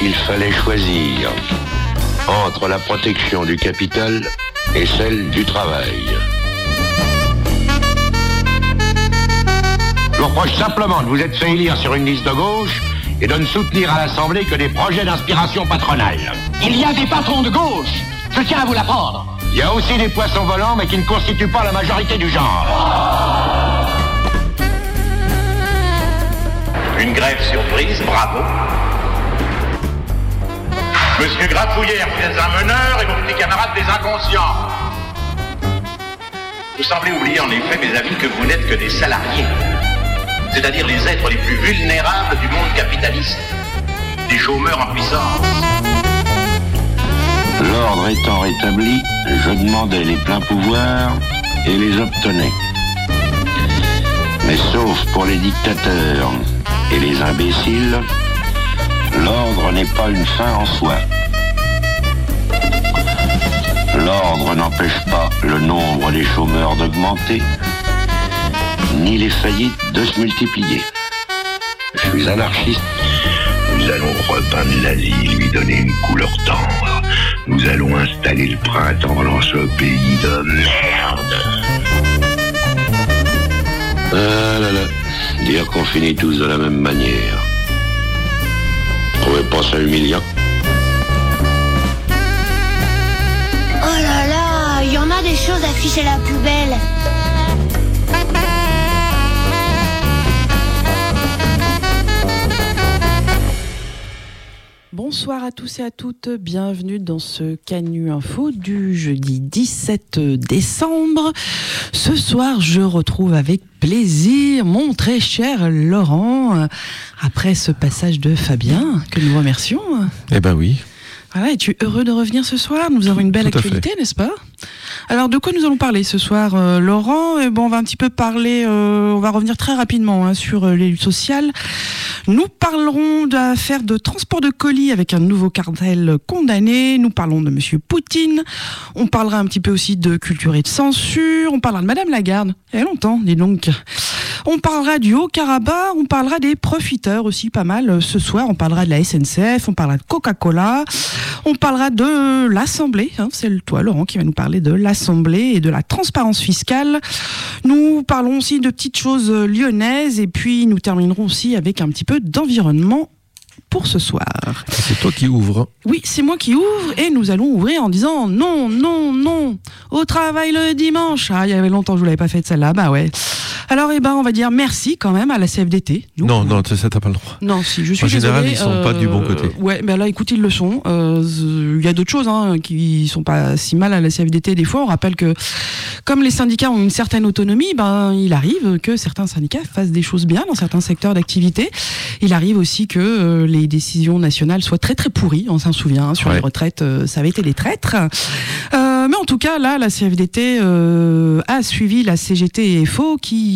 il fallait choisir entre la protection du capital et celle du travail. Je vous reproche simplement de vous être fait élire sur une liste de gauche et de ne soutenir à l'Assemblée que des projets d'inspiration patronale. Il y a des patrons de gauche, je tiens à vous l'apprendre. Il y a aussi des poissons volants, mais qui ne constituent pas la majorité du genre. Une grève surprise, bravo. Monsieur Grafouillère, vous êtes un meneur et vos petits camarades des inconscients. Vous semblez oublier en effet, mes amis, que vous n'êtes que des salariés. C'est-à-dire les êtres les plus vulnérables du monde capitaliste. Des chômeurs en puissance. L'ordre étant rétabli, je demandais les pleins pouvoirs et les obtenais. Mais sauf pour les dictateurs et les imbéciles, l'ordre n'est pas une fin en soi. L'ordre n'empêche pas le nombre des chômeurs d'augmenter, ni les faillites de se multiplier. Je suis anarchiste. Nous allons repeindre la ville, lui donner une couleur tendre. Nous allons installer le printemps dans ce pays de merde. Ah là là, dire qu'on finit tous de la même manière. Trouvez pas ça humiliant? Oh là là, il y en a des choses à ficher à la poubelle. Bonsoir à tous et à toutes, bienvenue dans ce Canu Info du jeudi 17 décembre. Ce soir, je retrouve avec plaisir mon très cher Laurent, après ce passage de Fabien, que nous remercions. Eh ben oui. Voilà, es-tu heureux de revenir ce soir? Nous avons une belle actualité, n'est-ce pas? Alors, de quoi nous allons parler ce soir, Laurent? On va un petit peu parler, on va revenir très rapidement sur les luttes sociales. Nous parlerons de l'affaire de transport de colis avec un nouveau cartel condamné. Nous parlons de Monsieur Poutine. On parlera un petit peu aussi de culture et de censure. On parlera de Madame Lagarde. Il y a longtemps, dis donc. On parlera du Haut-Karabakh. On parlera des profiteurs aussi, pas mal. Ce soir, on parlera de la SNCF. On parlera de Coca-Cola. On parlera de l'Assemblée. C'est toi, Laurent, qui va nous parler de l'Assemblée et de la transparence fiscale. Nous parlons aussi de petites choses lyonnaises. Et puis, nous terminerons aussi avec un petit peu d'environnement pour ce soir. C'est toi qui ouvres. Oui, c'est moi qui ouvre et nous allons ouvrir en disant non, non, non, au travail le dimanche. Ah, il y avait longtemps que je vous l'avais pas fait celle-là, bah ouais. Alors, on va dire merci quand même à la CFDT. Nous, non, ça t'as pas le droit. Non, si, je suis en général, désolée, ils sont pas du bon côté. Ouais, ben là, écoute, ils le sont. Il y a d'autres choses qui sont pas si mal à la CFDT des fois. On rappelle que comme les syndicats ont une certaine autonomie, il arrive que certains syndicats fassent des choses bien dans certains secteurs d'activité. Il arrive aussi que les décisions nationales soient très très pourries. On s'en souvient, sur les retraites, ça avait été des traîtres. Mais en tout cas, là, la CFDT a suivi la CGT et FO,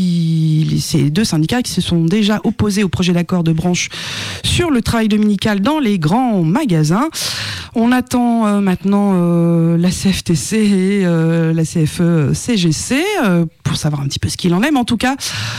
ces deux syndicats qui se sont déjà opposés au projet d'accord de branche sur le travail dominical dans les grands magasins. On attend maintenant la CFTC et la CFE-CGC pour savoir un petit peu ce qu'il en est. Mais en tout cas,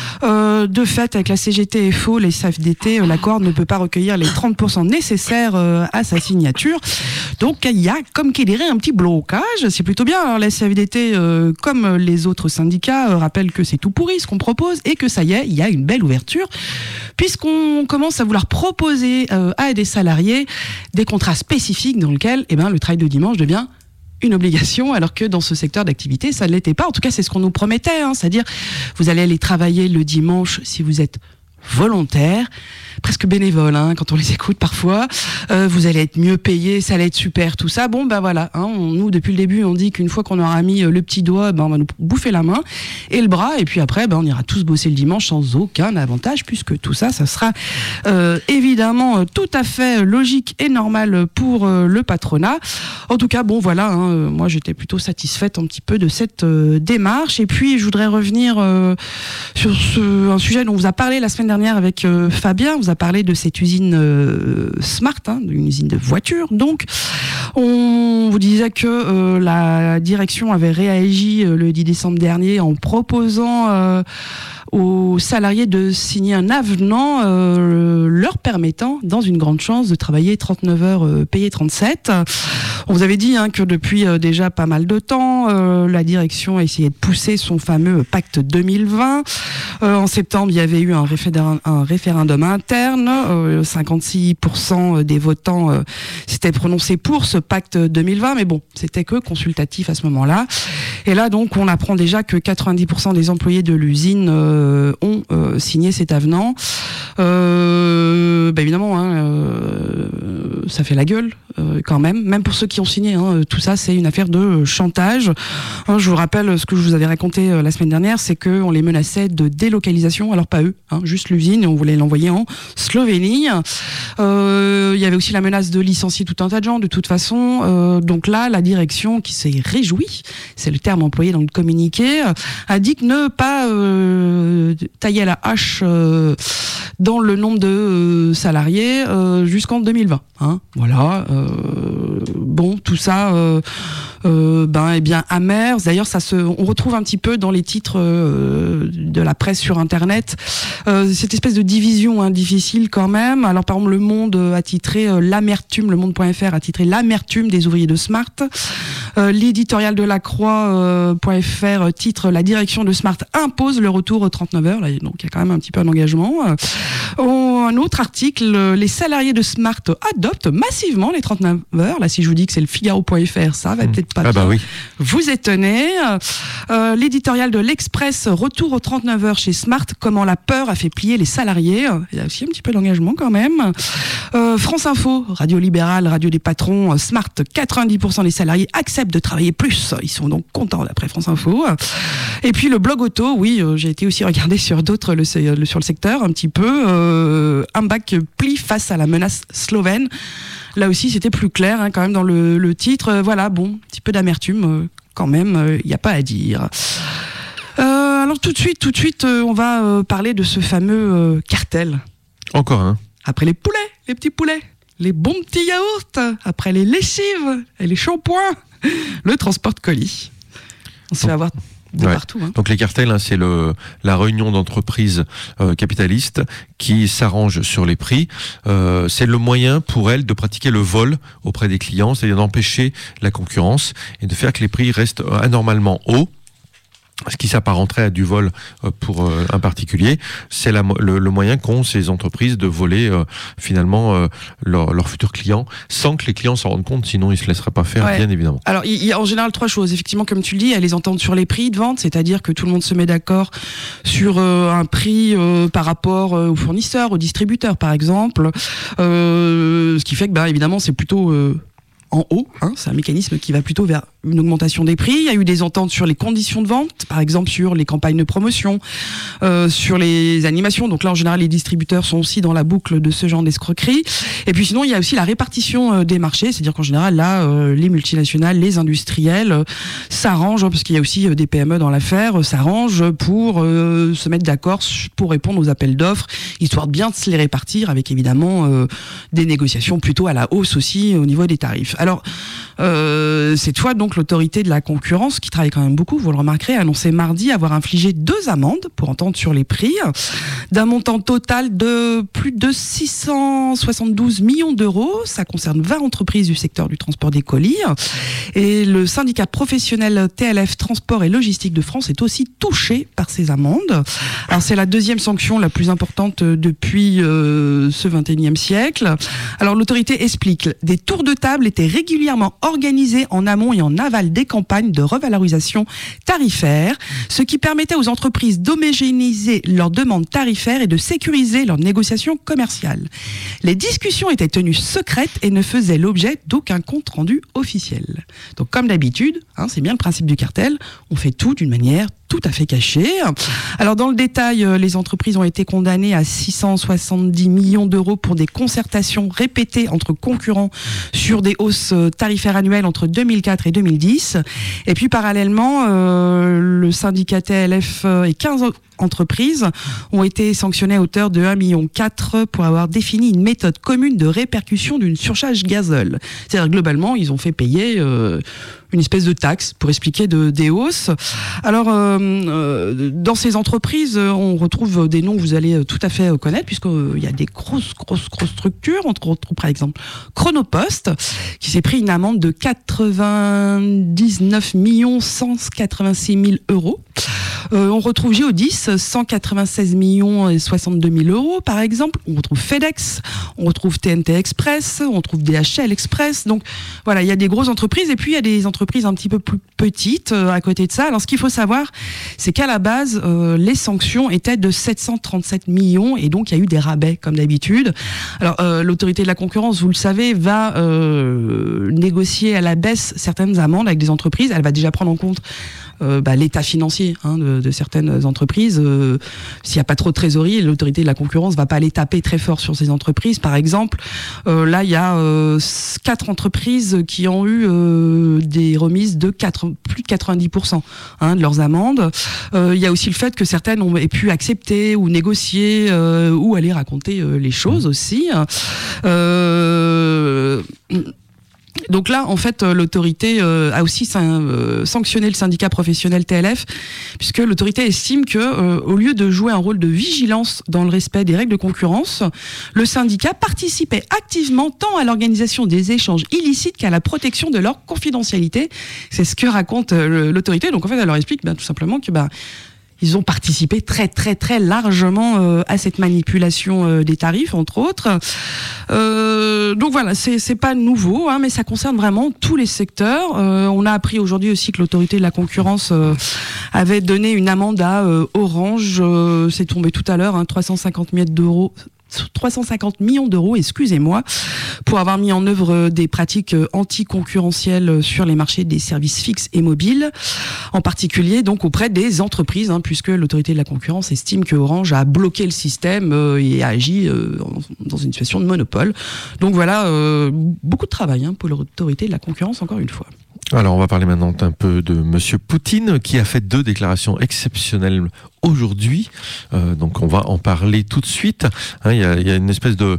de fait, avec la CGT et FO, les CFDT, l'accord ne peut pas recueillir les 30% nécessaires à sa signature. Donc, il y a comme qu'il dirait un petit blocage. C'est plutôt bien. Alors, la CFDT, comme les autres syndicats, rappelle que c'est tout pourri ce qu'on propose et que ça y est, il y a une belle ouverture puisqu'on commence à vouloir proposer à des salariés des contrats spécifiques dans lesquels le travail de dimanche devient une obligation, alors que dans ce secteur d'activité, ça ne l'était pas. En tout cas, c'est ce qu'on nous promettait, c'est-à-dire vous allez aller travailler le dimanche si vous êtes volontaire, presque bénévole, quand on les écoute parfois. Vous allez être mieux payé, ça allait être super, tout ça. Bon, voilà. Nous, depuis le début, on dit qu'une fois qu'on aura mis le petit doigt, on va nous bouffer la main et le bras, et puis après, on ira tous bosser le dimanche sans aucun avantage, puisque tout ça, ça sera évidemment tout à fait logique et normal pour le patronat. En tout cas, moi, j'étais plutôt satisfaite un petit peu de cette démarche. Et puis, je voudrais revenir sur un sujet dont on vous a parlé la semaine dernière avec Fabien. On vous a parlé de cette usine Smart, une usine de voitures. Donc, on vous disait que la direction avait réagi le 10 décembre dernier en proposant aux salariés de signer un avenant leur permettant, dans une grande chance, de travailler 39 heures payées 37. On vous avait dit que depuis déjà pas mal de temps, la direction a essayé de pousser son fameux pacte 2020. En septembre, il y avait eu un référendum interne. 56% des votants s'étaient prononcés pour ce pacte 2020, mais bon, c'était que consultatif à ce moment-là. Et là, donc, on apprend déjà que 90% des employés de l'usine ont signé cet avenant. Évidemment, ça fait la gueule quand même pour ceux qui ont signé. Tout ça, c'est une affaire de chantage. Je vous rappelle ce que je vous avais raconté la semaine dernière, c'est qu'on les menaçait de délocalisation, alors pas eux, juste l'usine, et on voulait l'envoyer en Slovénie. Il y avait aussi la menace de licencier tout un tas de gens, de toute façon. Donc là, la direction, qui s'est réjouie, c'est le terme employé dans le communiqué, indique ne pas tailler à la hache dans le nombre de salariés jusqu'en 2020. Voilà. Bon, tout ça, eh bien amer. D'ailleurs, on retrouve un petit peu dans les titres de la presse sur Internet cette espèce de division difficile quand même. Alors, par exemple, Le Monde a titré l'amertume. Le Monde.fr a titré l'amertume des ouvriers de Smart. L'éditorial de la Croix.fr titre la direction de Smart impose le retour aux 39 heures. Là, donc, il y a quand même un petit peu un engagement. Un autre article, les salariés de Smart adoptent massivement les 39 heures. Là, si je vous dis que c'est le Figaro.fr, ça va peut-être pas oui. vous étonner. L'éditorial de l'Express, retour aux 39 heures chez Smart, comment la peur a fait plier les salariés. Il y a aussi un petit peu d'engagement quand même. France Info, radio libérale, radio des patrons, Smart, 90% des salariés acceptent de travailler plus. Ils sont donc contents d'après France Info. Et puis le blog auto, oui, j'ai été aussi regardé sur d'autres, sur le secteur un petit peu. Un bac plie face à la menace slovène. Là aussi, c'était plus clair quand même dans le titre. Voilà, bon, un petit peu d'amertume quand même, il n'y a pas à dire. Alors tout de suite, on va parler de ce fameux cartel. Encore un. Après les poulets, les petits poulets, les bons petits yaourts, après les lessives et les shampoings, le transport de colis. On se fait avoir de partout. Donc les cartels, c'est la réunion d'entreprises capitalistes qui s'arrangent sur les prix. C'est le moyen pour elles de pratiquer le vol auprès des clients, c'est-à-dire d'empêcher la concurrence et de faire que les prix restent anormalement hauts. Ce qui s'apparenterait à du vol pour un particulier, c'est le moyen qu'ont ces entreprises de voler finalement leurs futurs clients, sans que les clients s'en rendent compte, sinon ils ne se laisseraient pas faire, bien évidemment. Alors il y a en général trois choses, effectivement comme tu le dis, il y a les ententes sur les prix de vente, c'est-à-dire que tout le monde se met d'accord sur un prix par rapport aux fournisseurs, aux distributeurs par exemple, ce qui fait que évidemment c'est plutôt... en haut, c'est un mécanisme qui va plutôt vers une augmentation des prix. Il y a eu des ententes sur les conditions de vente, par exemple sur les campagnes de promotion, sur les animations. Donc là, en général, les distributeurs sont aussi dans la boucle de ce genre d'escroquerie. Et puis sinon, il y a aussi la répartition des marchés, c'est-à-dire qu'en général, là, les multinationales, les industriels s'arrangent, parce qu'il y a aussi des PME dans l'affaire, s'arrangent pour se mettre d'accord pour répondre aux appels d'offres, histoire de bien se les répartir, avec évidemment des négociations plutôt à la hausse aussi au niveau des tarifs. Alors, cette fois, donc, l'autorité de la concurrence, qui travaille quand même beaucoup, vous le remarquerez, a annoncé mardi avoir infligé 2 amendes pour entente sur les prix, d'un montant total de plus de 672 millions d'euros. Ça concerne 20 entreprises du secteur du transport des colis. Et le syndicat professionnel TLF Transport et Logistique de France est aussi touché par ces amendes. Alors, c'est la deuxième sanction la plus importante depuis ce 21e siècle. Alors, l'autorité explique, des tours de table étaient régulièrement organisés en amont et en aval des campagnes de revalorisation tarifaire, ce qui permettait aux entreprises d'homogénéiser leurs demandes tarifaires et de sécuriser leurs négociations commerciales. Les discussions étaient tenues secrètes et ne faisaient l'objet d'aucun compte rendu officiel. Donc comme d'habitude, c'est bien le principe du cartel, on fait tout d'une manière tout à fait caché. Alors dans le détail, les entreprises ont été condamnées à 670 millions d'euros pour des concertations répétées entre concurrents sur des hausses tarifaires annuelles entre 2004 et 2010. Et puis parallèlement, le syndicat TLF et 15 entreprises ont été sanctionnées à hauteur de 1,4 million pour avoir défini une méthode commune de répercussion d'une surcharge gazole. C'est-à-dire globalement, ils ont fait payer une espèce de taxe pour expliquer des hausses. Alors, dans ces entreprises, on retrouve des noms que vous allez tout à fait connaître, puisqu'il y a des grosses structures. On retrouve par exemple Chronopost, qui s'est pris une amende de 99 186 000 euros. On retrouve Géodis, 196 millions et 62 000 euros, par exemple. On retrouve FedEx, on retrouve TNT Express, on retrouve DHL Express. Donc, voilà, il y a des grosses entreprises et puis il y a des entreprises un petit peu plus petites à côté de ça. Alors, ce qu'il faut savoir, c'est qu'à la base, les sanctions étaient de 737 millions et donc il y a eu des rabais, comme d'habitude. Alors, l'autorité de la concurrence, vous le savez, va négocier à la baisse certaines amendes avec des entreprises. Elle va déjà prendre en compte l'état financier de certaines entreprises. S'il n'y a pas trop de trésorerie, l'autorité de la concurrence va pas aller taper très fort sur ces entreprises. Par exemple, là, il y a 4 entreprises qui ont eu des remises de plus de 90% de leurs amendes. Il y a aussi le fait que certaines ont pu accepter ou négocier ou aller raconter les choses aussi. Donc là, en fait, l'autorité a aussi sanctionné le syndicat professionnel TLF, puisque l'autorité estime que, au lieu de jouer un rôle de vigilance dans le respect des règles de concurrence, le syndicat participait activement tant à l'organisation des échanges illicites qu'à la protection de leur confidentialité. C'est ce que raconte l'autorité. Donc en fait, elle leur explique tout simplement que ils ont participé très largement à cette manipulation des tarifs, entre autres. Donc voilà, c'est pas nouveau, mais ça concerne vraiment tous les secteurs. On a appris aujourd'hui aussi que l'autorité de la concurrence avait donné une amende à Orange. C'est tombé tout à l'heure, 350 millions d'euros, excusez-moi, pour avoir mis en œuvre des pratiques anticoncurrentielles sur les marchés des services fixes et mobiles, en particulier donc auprès des entreprises, puisque l'autorité de la concurrence estime que Orange a bloqué le système et a agi dans une situation de monopole. Donc voilà, beaucoup de travail pour l'autorité de la concurrence, encore une fois. Alors, on va parler maintenant un peu de Monsieur Poutine, qui a fait 2 déclarations exceptionnelles aujourd'hui. Donc, on va en parler tout de suite. Il y a une espèce de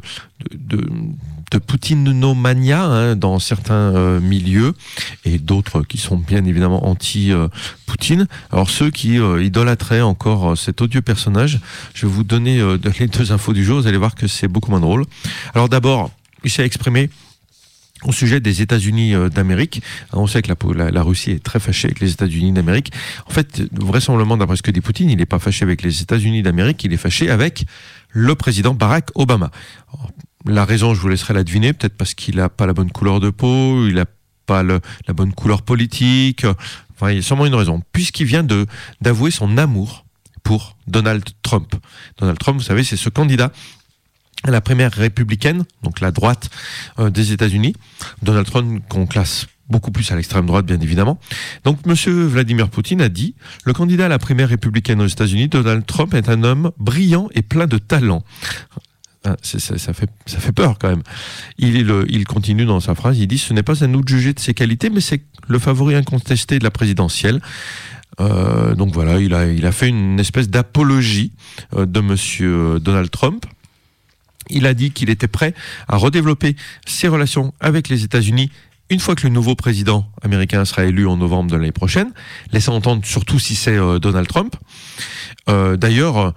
poutinomania dans certains milieux et d'autres qui sont bien évidemment anti-Poutine. Alors, ceux qui idolâtraient encore cet odieux personnage, je vais vous donner les 2 infos du jour. Vous allez voir que c'est beaucoup moins drôle. Alors, d'abord, il s'est exprimé au sujet des États-Unis d'Amérique. On sait que la Russie est très fâchée avec les États-Unis d'Amérique. En fait, vraisemblablement, d'après ce que dit Poutine, il n'est pas fâché avec les États-Unis d'Amérique, il est fâché avec le président Barack Obama. Alors, la raison, je vous laisserai la deviner, peut-être parce qu'il n'a pas la bonne couleur de peau, il n'a pas la bonne couleur politique. Enfin, il y a sûrement une raison. Puisqu'il vient d'avouer son amour pour Donald Trump. Donald Trump, vous savez, c'est ce candidat à la primaire républicaine, donc la droite des États-Unis. Donald Trump qu'on classe beaucoup plus à l'extrême droite, bien évidemment. Donc, monsieur Vladimir Poutine a dit « Le candidat à la primaire républicaine aux États-Unis, Donald Trump, est un homme brillant et plein de talent. » Ça fait peur quand même. Il continue dans sa phrase, il dit « Ce n'est pas à nous de juger de ses qualités, mais c'est le favori incontesté de la présidentielle. » Donc voilà, il a fait une espèce d'apologie de monsieur Donald Trump. Il a dit qu'il était prêt à redévelopper ses relations avec les États-Unis une fois que le nouveau président américain sera élu en novembre de l'année prochaine, laissant entendre surtout si c'est Donald Trump. D'ailleurs,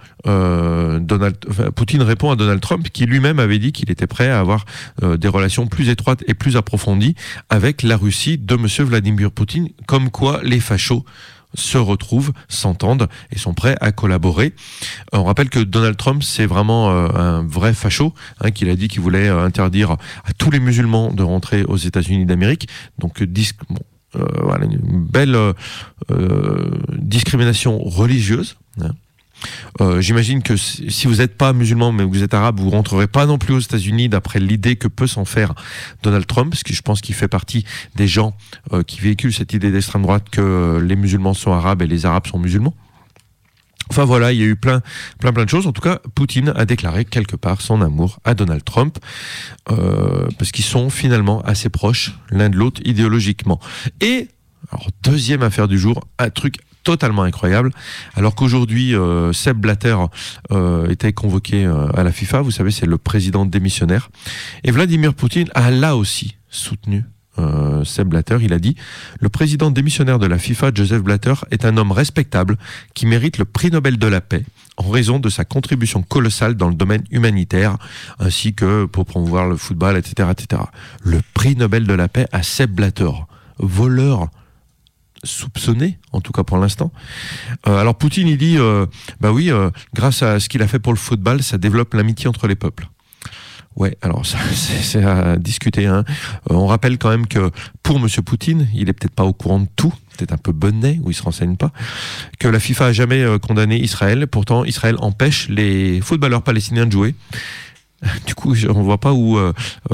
Poutine répond à Donald Trump qui lui-même avait dit qu'il était prêt à avoir des relations plus étroites et plus approfondies avec la Russie de monsieur Vladimir Poutine, comme quoi les fachos se retrouvent, s'entendent et sont prêts à collaborer. On rappelle que Donald Trump, c'est vraiment un vrai facho, qu'il a dit qu'il voulait interdire à tous les musulmans de rentrer aux États-Unis d'Amérique. Donc, voilà, une belle discrimination religieuse. J'imagine que si vous n'êtes pas musulman mais vous êtes arabe, vous rentrerez pas non plus aux États-Unis d'après l'idée que peut s'en faire Donald Trump, parce que je pense qu'il fait partie des gens qui véhiculent cette idée d'extrême droite que les musulmans sont arabes et les arabes sont musulmans. Enfin voilà, il y a eu plein de choses. En tout cas, Poutine a déclaré quelque part son amour à Donald Trump parce qu'ils sont finalement assez proches l'un de l'autre idéologiquement. Et alors, deuxième affaire du jour, un truc totalement incroyable. Alors qu'aujourd'hui, Sepp Blatter était convoqué à la FIFA, vous savez, c'est le président démissionnaire. Et Vladimir Poutine a là aussi soutenu Sepp Blatter. Il a dit « Le président démissionnaire de la FIFA, Joseph Blatter, est un homme respectable qui mérite le prix Nobel de la paix en raison de sa contribution colossale dans le domaine humanitaire, ainsi que pour promouvoir le football, etc. etc. » Le prix Nobel de la paix à Sepp Blatter, voleur soupçonné, en tout cas pour l'instant. Alors Poutine, il dit grâce à ce qu'il a fait pour le football, ça développe l'amitié entre les peuples. Ouais, alors ça, c'est à discuter. Hein. On rappelle quand même que pour Monsieur Poutine, il est peut-être pas au courant de tout, peut-être un peu bonnet, ou il se renseigne pas, que la FIFA a jamais condamné Israël. Pourtant, Israël empêche les footballeurs palestiniens de jouer. Du coup, on voit pas où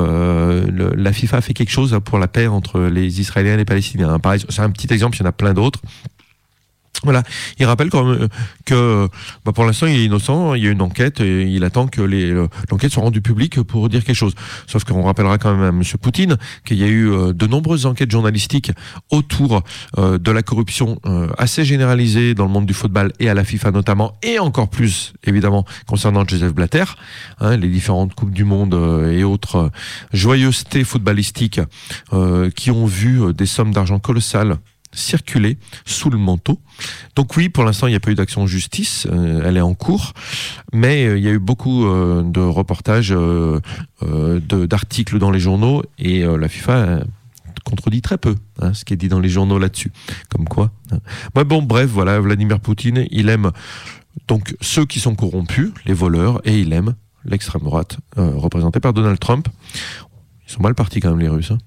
la FIFA a fait quelque chose pour la paix entre les Israéliens et les Palestiniens. Pareil, c'est un petit exemple, il y en a plein d'autres. Voilà, il rappelle quand même que pour l'instant il est innocent, il y a une enquête et il attend que l'enquête soit rendue publique pour dire quelque chose. Sauf qu'on rappellera quand même à M. Poutine qu'il y a eu de nombreuses enquêtes journalistiques autour de la corruption assez généralisée dans le monde du football et à la FIFA notamment, et encore plus évidemment concernant Joseph Blatter, hein, les différentes coupes du monde et autres joyeusetés footballistiques qui ont vu des sommes d'argent colossales circuler sous le manteau. Donc oui, pour l'instant, il n'y a pas eu d'action en justice, elle est en cours, mais il y a eu beaucoup de reportages, d'articles dans les journaux, et la FIFA contredit très peu ce qui est dit dans les journaux là-dessus. Comme quoi. Ouais, bon, bref, voilà, Vladimir Poutine, il aime donc ceux qui sont corrompus, les voleurs, et il aime l'extrême droite, représentée par Donald Trump. Ils sont mal partis quand même, les Russes.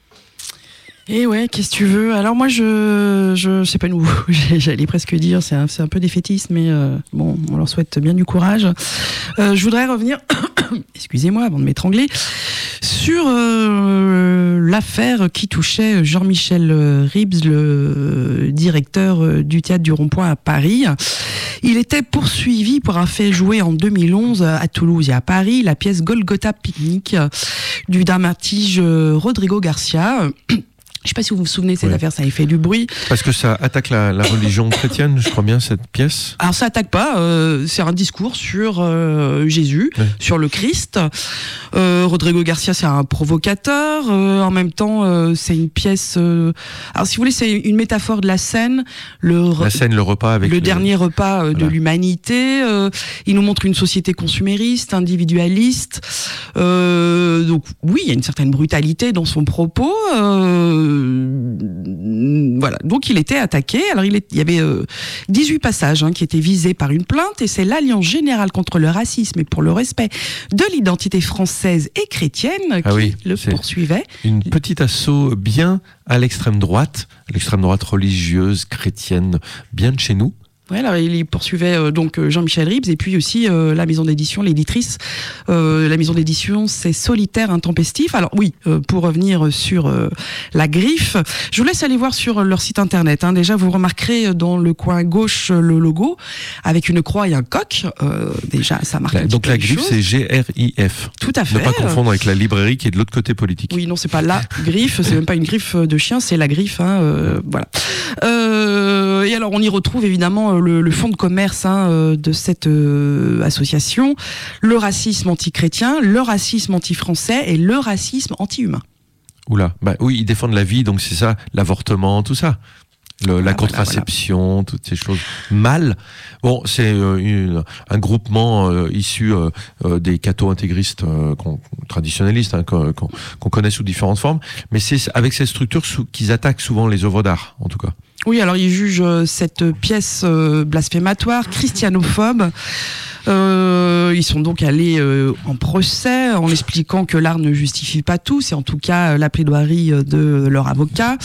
Et ouais, qu'est-ce que tu veux? Alors moi, je sais pas nous, j'allais presque dire, c'est un peu défaitiste, mais bon, on leur souhaite bien du courage. Je voudrais revenir, excusez-moi, avant de m'étrangler, sur l'affaire qui touchait Jean-Michel Ribes, le directeur du Théâtre du Rond-Point à Paris. Il était poursuivi pour avoir fait jouer en 2011 à Toulouse et à Paris la pièce Golgotha Picnic du dramaturge Rodrigo Garcia. Je ne sais pas si vous vous souvenez de cette affaire, ça avait fait du bruit. Parce que ça attaque la religion chrétienne, je crois bien, cette pièce. Alors ça attaque pas, c'est un discours sur Jésus, sur le Christ. Rodrigo Garcia, c'est un provocateur. En même temps, c'est une pièce... alors si vous voulez, c'est une métaphore de la scène. Le repas avec... Le dernier repas de l'humanité. Il nous montre une société consumériste, individualiste. Donc oui, il y a une certaine brutalité dans son propos. Voilà, donc il était attaqué. Alors il y avait 18 passages qui étaient visés par une plainte, et c'est l'Alliance Générale contre le Racisme et pour le respect de l'identité française et chrétienne qui le poursuivait. Une petite assaut bien à l'extrême droite religieuse, chrétienne, bien de chez nous. Ouais, alors il poursuivait donc Jean-Michel Ribes, et puis aussi la maison d'édition, l'éditrice. La maison d'édition, c'est Solitaire Intempestif. Alors oui, pour revenir sur la Griffe, je vous laisse aller voir sur leur site internet. Déjà, vous remarquerez dans le coin gauche le logo avec une croix et un coq. Déjà, ça marque un petit donc peu la les Griffe, choses. c'est G-R-I-F. Tout à fait. Ne pas confondre avec la librairie qui est de l'autre côté politique. Oui, non, c'est pas la Griffe, c'est même pas une griffe de chien, c'est la Griffe. Voilà. Et alors, on y retrouve évidemment le fonds de commerce de cette association, le racisme anti-chrétien, le racisme anti-français et le racisme anti-humain. Oula, oui, ils défendent la vie, donc c'est ça, l'avortement, tout ça. La contraception, voilà. Toutes ces choses mal. Bon, c'est un groupement issu des cathos intégristes traditionnalistes qu'on connaît sous différentes formes, mais c'est avec cette structure qu'ils attaquent souvent les œuvres d'art, en tout cas. Oui, alors ils jugent cette pièce blasphématoire, christianophobe. Ils sont donc allés en procès en expliquant que l'art ne justifie pas tout. C'est en tout cas la plaidoirie de leur avocat.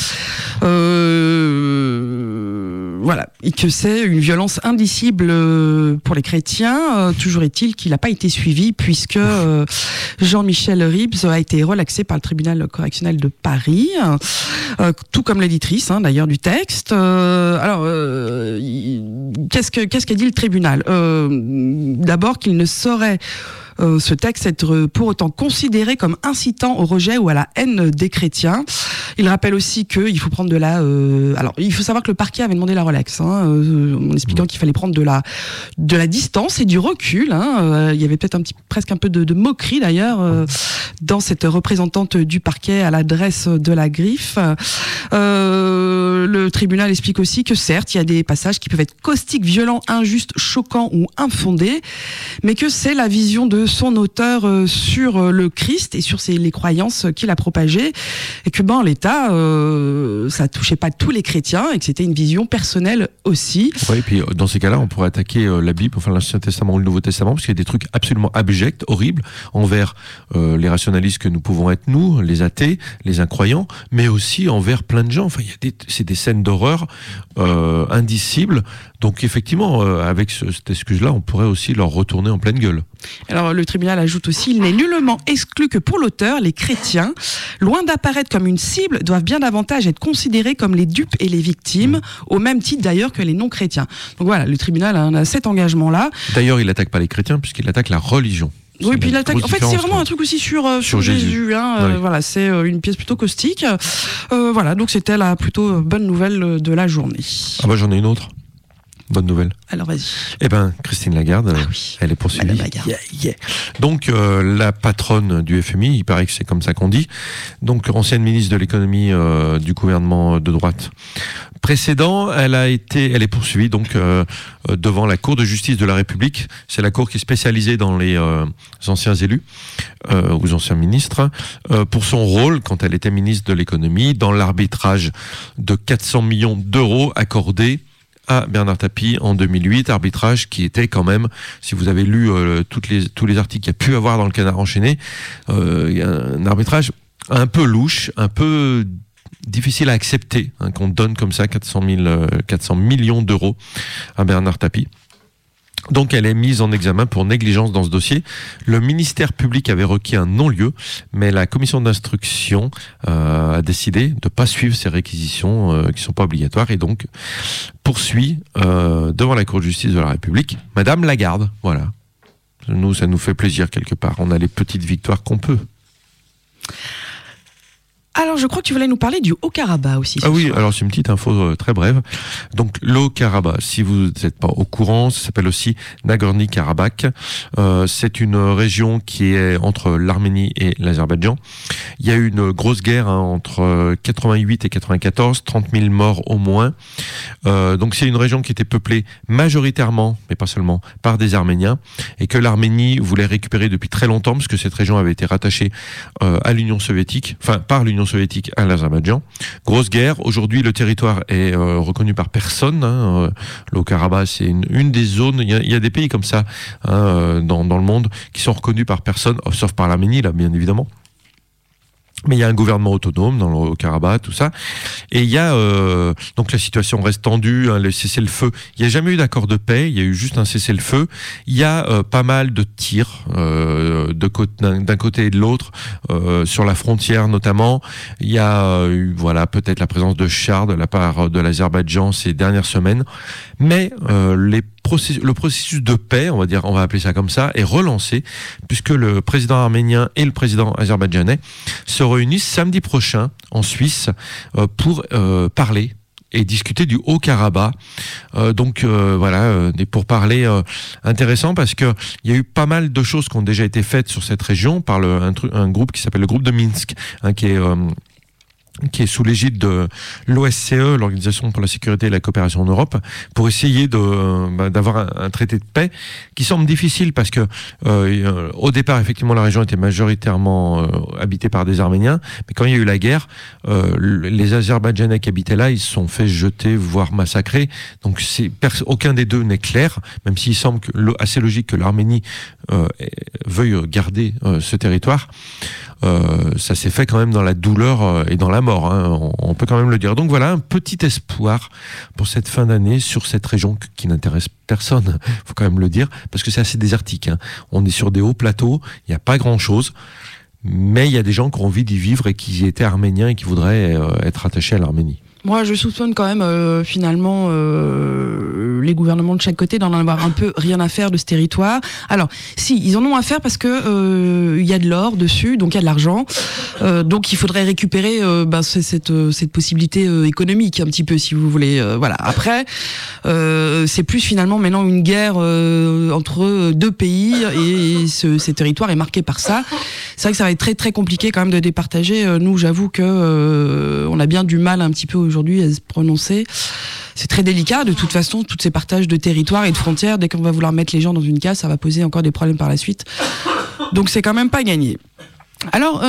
Voilà, et que c'est une violence indicible pour les chrétiens. Toujours est-il qu'il n'a pas été suivi puisque Jean-Michel Ribes a été relaxé par le tribunal correctionnel de Paris, tout comme l'éditrice d'ailleurs du texte. Alors, qu'est-ce qu'a dit le tribunal ? D'abord qu'il ne saurait ce texte être pour autant considéré comme incitant au rejet ou à la haine des chrétiens. Il rappelle aussi qu'il faut prendre de la... alors, il faut savoir que le parquet avait demandé la relaxe, en expliquant qu'il fallait prendre de la distance et du recul. Il y avait peut-être presque un peu de moquerie d'ailleurs dans cette représentante du parquet à l'adresse de la Griffe. Le tribunal explique aussi que certes, il y a des passages qui peuvent être caustiques, violents, injustes, choquants ou infondés, mais que c'est la vision de son auteur sur le Christ et sur les croyances qu'il a propagées, et que en l'état, ça touchait pas tous les chrétiens et que c'était une vision personnelle aussi. Oui, et puis dans ces cas-là, on pourrait attaquer la Bible, enfin l'Ancien Testament ou le Nouveau Testament, parce qu'il y a des trucs absolument abjects, horribles, envers les rationalistes que nous pouvons être nous, les athées, les incroyants, mais aussi envers plein de gens. Enfin, c'est des scènes d'horreur indicibles. Donc effectivement, avec cette excuse-là, on pourrait aussi leur retourner en pleine gueule. Alors le tribunal ajoute aussi, il n'est nullement exclu que pour l'auteur, les chrétiens, loin d'apparaître comme une cible, doivent bien davantage être considérés comme les dupes et les victimes, au même titre d'ailleurs que les non-chrétiens. Donc voilà, le tribunal a cet engagement-là. D'ailleurs, il n'attaque pas les chrétiens puisqu'il attaque la religion. Oui, puis l'attaque. En fait, c'est vraiment un truc aussi sur Jésus. Oui. Voilà, c'est une pièce plutôt caustique. Voilà, donc c'était la plutôt bonne nouvelle de la journée. Ah bah j'en ai une autre. Bonne nouvelle. Alors vas-y. Eh ben, Christine Lagarde, elle est poursuivie. Donc la patronne du FMI, il paraît que c'est comme ça qu'on dit. Donc ancienne ministre de l'économie du gouvernement de droite précédent, elle est poursuivie donc devant la Cour de justice de la République. C'est la cour qui est spécialisée dans les anciens élus ou anciens ministres pour son rôle quand elle était ministre de l'économie dans l'arbitrage de 400 millions d'euros accordés à Bernard Tapie en 2008, arbitrage qui était quand même, si vous avez lu tous les articles qu'il y a pu avoir dans le Canard enchaîné, il y a un arbitrage un peu louche, un peu difficile à accepter, qu'on donne comme ça 400 millions d'euros à Bernard Tapie. Donc elle est mise en examen pour négligence dans ce dossier. Le ministère public avait requis un non-lieu, mais la commission d'instruction a décidé de ne pas suivre ces réquisitions qui ne sont pas obligatoires et donc poursuit devant la Cour de justice de la République Madame Lagarde. Voilà. Nous, ça nous fait plaisir quelque part. On a les petites victoires qu'on peut. Alors, je crois que tu voulais nous parler du Haut-Karabakh aussi. Ah oui, alors c'est une petite info très brève. Donc, le Haut-Karabakh, si vous n'êtes pas au courant, ça s'appelle aussi Nagorno-Karabakh. C'est une région qui est entre l'Arménie et l'Azerbaïdjan. Il y a eu une grosse guerre entre 88 et 94, 30 000 morts au moins. Donc, c'est une région qui était peuplée majoritairement, mais pas seulement, par des Arméniens, et que l'Arménie voulait récupérer depuis très longtemps, parce que cette région avait été rattachée à l'Union soviétique, enfin, par l'Union soviétique à l'Azerbaïdjan. Grosse guerre. Aujourd'hui, le territoire est reconnu par personne. Le Haut-Karabakh, c'est une des zones. Il y a des pays comme ça dans le monde qui sont reconnus par personne, sauf par l'Arménie, là, bien évidemment. Mais il y a un gouvernement autonome dans le Haut-Karabakh, tout ça. Et il y a donc la situation reste tendue, le cessez-le-feu. Il n'y a jamais eu d'accord de paix. Il y a eu juste un cessez-le-feu. Il y a pas mal de tirs d'un côté et de l'autre sur la frontière notamment. Il y a voilà peut-être la présence de chars de la part de l'Azerbaïdjan ces dernières semaines. Mais le processus de paix, on va appeler ça comme ça, est relancé puisque le président arménien et le président azerbaïdjanais se réunissent samedi prochain en Suisse pour parler et discuter du Haut-Karabakh. Donc voilà, des pourparlers intéressants parce que il y a eu pas mal de choses qui ont déjà été faites sur cette région par un groupe qui s'appelle le groupe de Minsk, qui est sous l'égide de l'OSCE, l'Organisation pour la sécurité et la coopération en Europe, pour essayer d'avoir un traité de paix qui semble difficile parce que au départ, effectivement, la région était majoritairement habitée par des Arméniens, mais quand il y a eu la guerre, les Azerbaïdjanais qui habitaient là, ils se sont fait jeter, voire massacrer. Donc aucun des deux n'est clair, même s'il semble assez logique que l'Arménie veuille garder ce territoire. Ça s'est fait quand même dans la douleur et dans la mort, on peut quand même le dire. Donc voilà, un petit espoir pour cette fin d'année sur cette région qui n'intéresse personne, faut quand même le dire, parce que c'est assez désertique. On est sur des hauts plateaux, il n'y a pas grand-chose, mais il y a des gens qui ont envie d'y vivre et qui étaient arméniens et qui voudraient être attachés à l'Arménie. Moi, je soupçonne quand même, finalement, les gouvernements de chaque côté d'en avoir un peu rien à faire de ce territoire. Alors, si, ils en ont à faire parce que il y a de l'or dessus, donc il y a de l'argent. Donc, il faudrait récupérer cette possibilité économique, un petit peu, si vous voulez. Voilà. Après, c'est plus finalement maintenant une guerre entre deux pays et ce territoire est marqué par ça. C'est vrai que ça va être très très compliqué quand même de départager. Nous, j'avoue que on a bien du mal un petit peu aujourd'hui à se prononcer. C'est très délicat. De toute façon, tous ces partages de territoires et de frontières, dès qu'on va vouloir mettre les gens dans une case, ça va poser encore des problèmes par la suite. Donc c'est quand même pas gagné. Alors,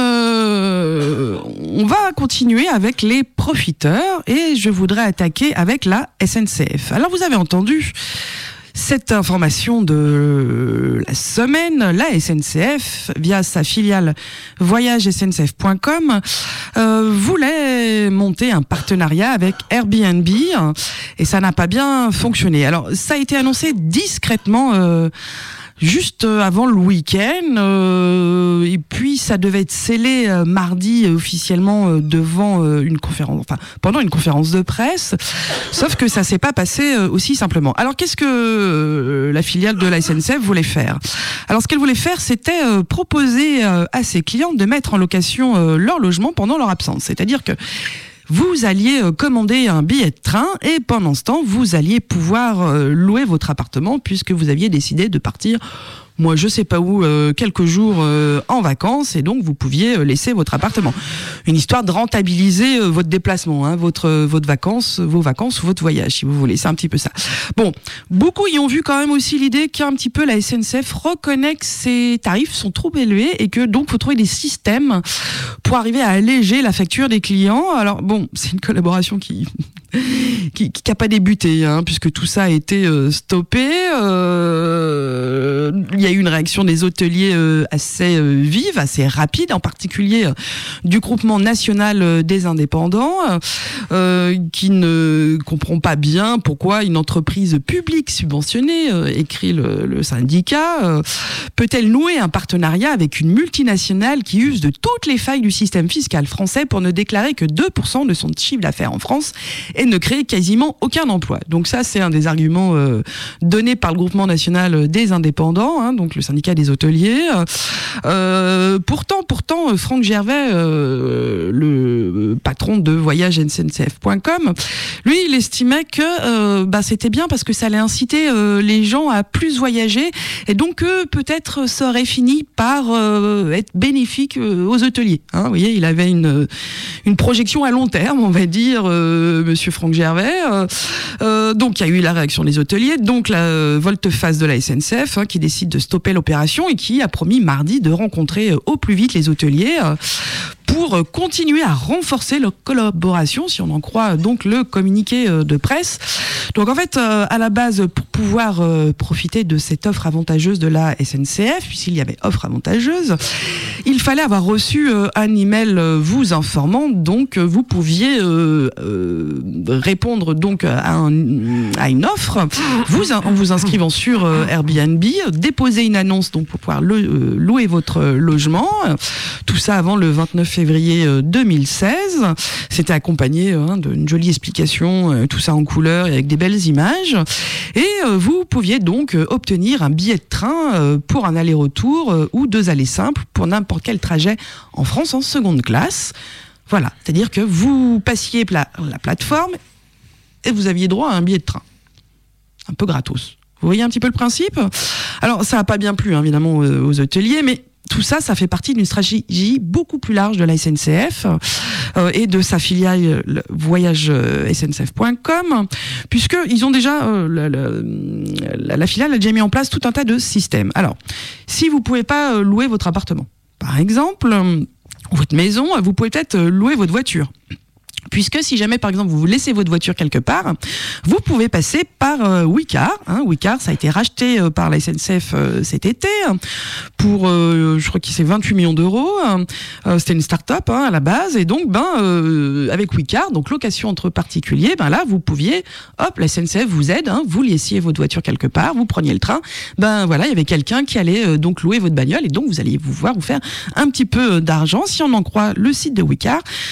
on va continuer avec les profiteurs et je voudrais attaquer avec la SNCF. Alors, vous avez entendu cette information de la semaine, la SNCF, via sa filiale voyagesncf.com, voulait monter un partenariat avec Airbnb et ça n'a pas bien fonctionné. Alors, ça a été annoncé discrètement juste avant le week-end, et puis ça devait être scellé mardi officiellement devant pendant une conférence de presse. Sauf que ça s'est pas passé aussi simplement. Alors qu'est-ce que la filiale de la SNCF voulait faire ? Alors ce qu'elle voulait faire, c'était proposer à ses clients de mettre en location leur logement pendant leur absence. C'est-à-dire que vous alliez commander un billet de train et pendant ce temps, vous alliez pouvoir louer votre appartement puisque vous aviez décidé de partir, moi je sais pas où, quelques jours en vacances et donc vous pouviez laisser votre appartement. Une histoire de rentabiliser votre déplacement, hein, vos vacances ou votre voyage si vous voulez, c'est un petit peu ça. Bon, beaucoup y ont vu quand même aussi l'idée qu'un petit peu la SNCF reconnaît que ses tarifs sont trop élevés et que donc faut trouver des systèmes pour arriver à alléger la facture des clients. Alors bon, c'est une collaboration qui a pas débuté, hein, puisque tout ça a été stoppé. Il y a eu une réaction des hôteliers assez vive, assez rapide, en particulier du groupement national des indépendants, qui ne comprend pas bien pourquoi une entreprise publique subventionnée, écrit le syndicat, peut-elle nouer un partenariat avec une multinationale qui use de toutes les failles du système fiscal français pour ne déclarer que 2% de son chiffre d'affaires en France et ne créer quasiment aucun emploi. Donc ça, c'est un des arguments donnés par le groupement national des indépendants, hein, donc le syndicat des hôteliers. Pourtant, Franck Gervais, le patron de voyagesncf.com, lui, il estimait que c'était bien parce que ça allait inciter les gens à plus voyager et donc peut-être ça aurait fini par être bénéfique aux hôteliers. Hein, vous voyez, il avait une projection à long terme, on va dire, Monsieur Franck Gervais. Donc il y a eu la réaction des hôteliers, donc la volte-face de la SNCF, hein, qui décide de stopper l'opération et qui a promis mardi de rencontrer au plus vite les hôteliers pour continuer à renforcer leur collaboration, si on en croit donc le communiqué de presse. Donc en fait, à la base, pour pouvoir profiter de cette offre avantageuse de la SNCF, puisqu'il y avait offre avantageuse, il fallait avoir reçu un email vous informant, donc vous pouviez répondre donc à une offre, en vous inscrivant sur Airbnb, déposer une annonce donc pour pouvoir louer votre logement, tout ça avant le 29 février 2016. C'était accompagné d'une jolie explication, tout ça en couleur et avec des belles images. Et vous pouviez donc obtenir un billet de train pour un aller-retour ou 2 allées simples pour n'importe quel trajet en France en seconde classe. Voilà, c'est-à-dire que vous passiez la plateforme et vous aviez droit à un billet de train. Un peu gratos. Vous voyez un petit peu le principe ? Alors, ça n'a pas bien plu, évidemment, aux hôteliers, mais tout ça, ça fait partie d'une stratégie beaucoup plus large de la SNCF et de sa filiale voyagesncf.com, puisqu'ils ont déjà, la filiale a déjà mis en place tout un tas de systèmes. Alors, si vous ne pouvez pas louer votre appartement, par exemple, votre maison, vous pouvez peut-être louer votre voiture. Puisque si jamais, par exemple, vous laissez votre voiture quelque part, vous pouvez passer par Wicar. Hein. Wicar, ça a été racheté par la SNCF cet été pour, je crois que c'est 28 millions d'euros. C'était une start-up à la base. Et donc, avec Wicar, donc location entre particuliers, là, vous pouviez, la SNCF vous aide, vous laissiez votre voiture quelque part, vous preniez le train. Voilà, il y avait quelqu'un qui allait donc louer votre bagnole et donc vous alliez pouvoir vous faire un petit peu d'argent. Si on en croit le site de Wicar,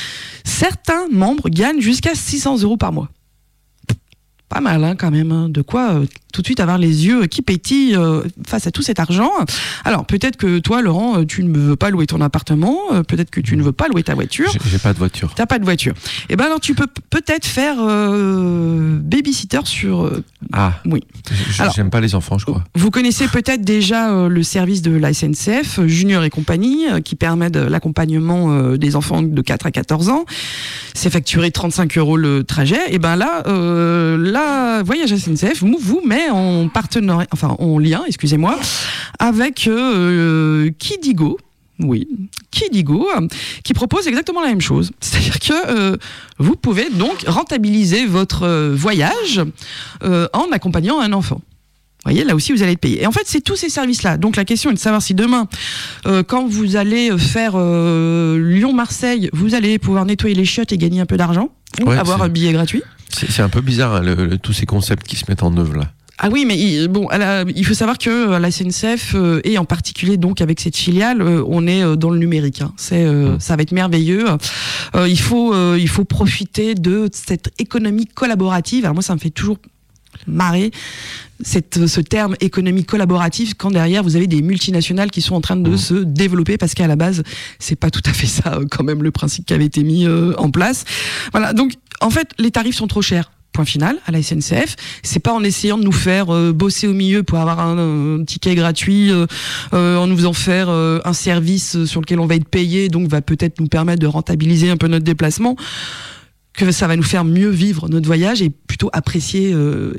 Certains membres gagnent jusqu'à 600 € par mois. Pas mal, hein, quand même. Hein. De quoi tout de suite avoir les yeux qui pétillent face à tout cet argent. Alors, peut-être que toi, Laurent, tu ne veux pas louer ton appartement. Peut-être que tu ne veux pas louer ta voiture. J'ai pas de voiture. T'as pas de voiture. Et ben alors, tu peux peut-être faire babysitter sur... oui. J'aime pas les enfants, je crois. Vous connaissez peut-être déjà le service de la SNCF, Junior et compagnie, qui permet de l'accompagnement des enfants de 4 à 14 ans. C'est facturé 35 € le trajet. Et ben là, Voyage SNCF vous met en partenariat, enfin en lien, excusez-moi, avec Kidigo. Oui, Kidigo, qui propose exactement la même chose. C'est-à-dire que vous pouvez donc rentabiliser votre voyage en accompagnant un enfant. Vous voyez, là aussi, vous allez être payé. Et en fait, c'est tous ces services-là. Donc, la question est de savoir si demain, quand vous allez faire Lyon-Marseille, vous allez pouvoir nettoyer les chiottes et gagner un peu d'argent, ou avoir un billet gratuit. C'est un peu bizarre, hein, tous ces concepts qui se mettent en œuvre, là. Ah oui, mais il faut savoir que la SNCF, et en particulier donc avec cette filiale, on est dans le numérique. Hein. Ça va être merveilleux. Il faut profiter de cette économie collaborative. Alors moi, ça me fait toujours marrer ce terme économie collaborative quand derrière vous avez des multinationales qui sont en train de se développer, parce qu'à la base c'est pas tout à fait ça quand même le principe qui avait été mis en place. Voilà, donc en fait les tarifs sont trop chers. Point final à la SNCF. C'est pas en essayant de nous faire bosser au milieu pour avoir un ticket gratuit, en nous faisant faire un service sur lequel on va être payé, donc va peut-être nous permettre de rentabiliser un peu notre déplacement, que ça va nous faire mieux vivre notre voyage et plutôt apprécier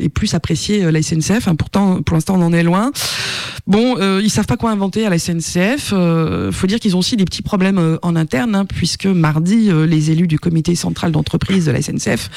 la SNCF. Hein, pourtant, pour l'instant, on en est loin. Bon, ils savent pas quoi inventer à la SNCF. Faut dire qu'ils ont aussi des petits problèmes en interne, hein, puisque mardi, les élus du comité central d'entreprise de la SNCF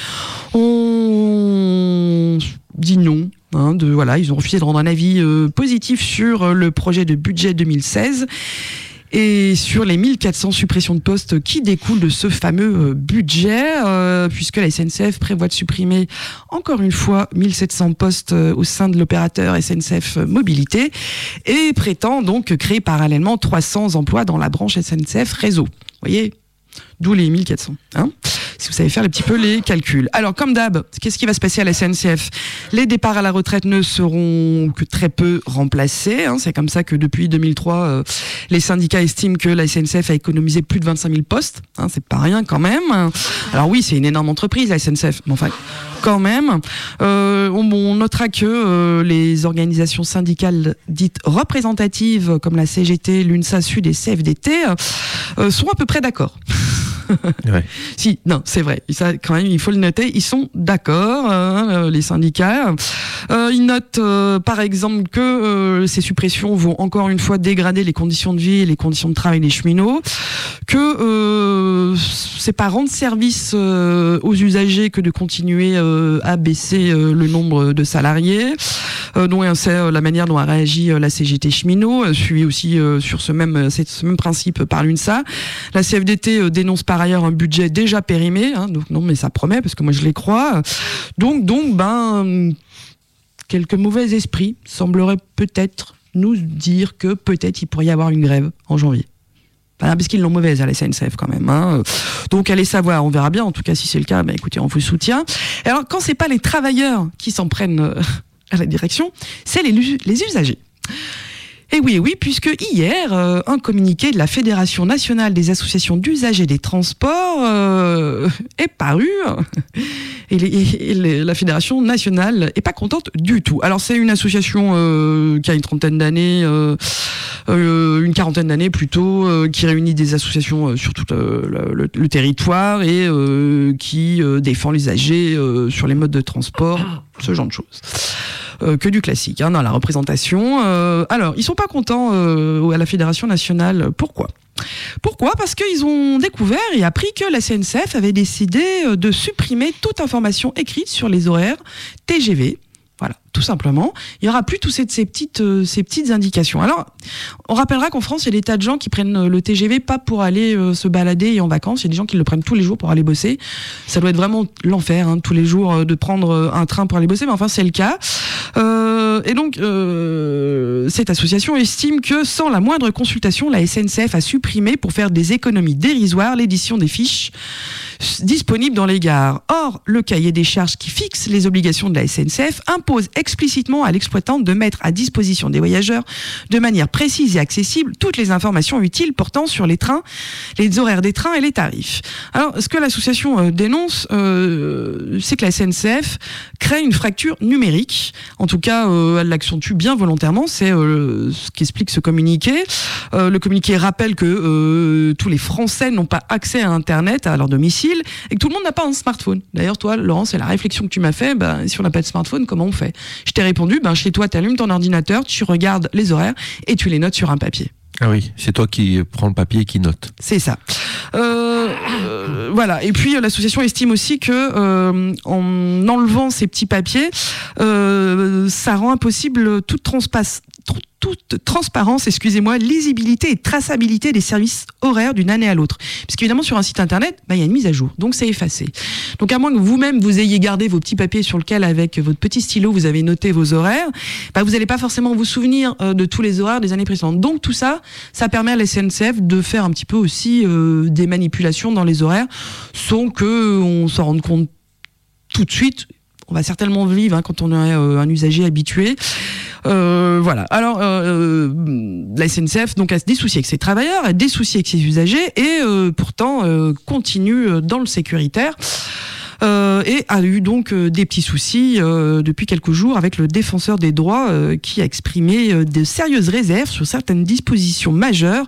ont dit non. Hein, ils ont refusé de rendre un avis positif sur le projet de budget 2016. Et sur les 1400 suppressions de postes qui découlent de ce fameux budget, puisque la SNCF prévoit de supprimer encore une fois 1700 postes au sein de l'opérateur SNCF Mobilité et prétend donc créer parallèlement 300 emplois dans la branche SNCF Réseau. Vous voyez ? D'où les 1400, hein, si vous savez faire un petit peu les calculs. Alors, comme d'hab, qu'est-ce qui va se passer à la SNCF ? Les départs à la retraite ne seront que très peu remplacés. Hein. C'est comme ça que depuis 2003, les syndicats estiment que la SNCF a économisé plus de 25 000 postes. Hein, c'est pas rien quand même. Alors oui, c'est une énorme entreprise, la SNCF, mais enfin, quand même. On notera que les organisations syndicales dites représentatives, comme la CGT, l'UNSA Sud et CFDT, sont à peu près d'accord. Ouais. Si, non, c'est vrai. Ça, quand même, il faut le noter. Ils sont d'accord, les syndicats. Ils notent, par exemple, que ces suppressions vont encore une fois dégrader les conditions de vie et les conditions de travail des cheminots. Que c'est pas rendre service aux usagers que de continuer à baisser le nombre de salariés. Donc c'est la manière dont a réagi la CGT cheminot, suivi aussi sur ce même principe par l'UNSA. La CFDT dénonce par ailleurs un budget déjà périmé, hein, donc non mais ça promet parce que moi je les crois. Donc quelques mauvais esprits sembleraient peut-être nous dire que peut-être il pourrait y avoir une grève en janvier. Voilà, parce qu'ils l'ont mauvaise à la SNCF quand même. Hein. Donc allez savoir, on verra bien. En tout cas, si c'est le cas, écoutez, on vous soutient. Et alors, quand c'est pas les travailleurs qui s'en prennent à la direction, c'est les usagers. Et oui, puisque hier, un communiqué de la Fédération nationale des associations d'usagers des transports est paru. Et la Fédération nationale est pas contente du tout. Alors c'est une association qui a une trentaine d'années, une quarantaine d'années plutôt, qui réunit des associations sur tout le territoire et qui défend les usagers sur les modes de transport, ce genre de choses. Que du classique, hein, dans la représentation. Alors, ils sont pas contents à la Fédération nationale. Pourquoi ? Parce qu'ils ont découvert et appris que la SNCF avait décidé de supprimer toute information écrite sur les horaires TGV. Voilà, tout simplement. Il n'y aura plus toutes ces petites indications. Alors, on rappellera qu'en France, il y a des tas de gens qui prennent le TGV pas pour aller se balader et en vacances. Il y a des gens qui le prennent tous les jours pour aller bosser. Ça doit être vraiment l'enfer, hein, tous les jours, de prendre un train pour aller bosser. Mais enfin, c'est le cas. Et donc, cette association estime que sans la moindre consultation, la SNCF a supprimé, pour faire des économies dérisoires, l'édition des fiches disponibles dans les gares. Or, le cahier des charges qui fixe les obligations de la SNCF impose explicitement à l'exploitant de mettre à disposition des voyageurs de manière précise et accessible toutes les informations utiles portant sur les trains, les horaires des trains et les tarifs. Alors, ce que l'association dénonce, c'est que la SNCF crée une fracture numérique. En tout cas, elle l'accentue bien volontairement. C'est ce qu'explique ce communiqué. Le communiqué rappelle que tous les Français n'ont pas accès à Internet à leur domicile et que tout le monde n'a pas un smartphone. D'ailleurs, toi, Laurent, c'est la réflexion que tu m'as fait. Si on n'a pas de smartphone, comment on fait ? Je t'ai répondu, chez toi, tu allumes ton ordinateur, tu regardes les horaires et tu les notes sur un papier. Ah oui, c'est toi qui prends le papier et qui note. C'est ça. Voilà. Et puis l'association estime aussi que en enlevant ces petits papiers, ça rend impossible toute transparence, lisibilité et traçabilité des services horaires d'une année à l'autre. Puisqu'évidemment, sur un site internet, il y a une mise à jour, donc c'est effacé. Donc à moins que vous-même, vous ayez gardé vos petits papiers sur lesquels, avec votre petit stylo, vous avez noté vos horaires, vous n'allez pas forcément vous souvenir de tous les horaires des années précédentes. Donc tout ça, ça permet à la SNCF de faire un petit peu aussi des manipulations dans les horaires, sans qu'on s'en rende compte tout de suite. On va certainement vivre quand on est un usager habitué. Voilà. Alors, la SNCF donc a des soucis avec ses travailleurs, a des soucis avec ses usagers, et pourtant continue dans le sécuritaire. Et a eu donc des petits soucis depuis quelques jours avec le défenseur des droits qui a exprimé de sérieuses réserves sur certaines dispositions majeures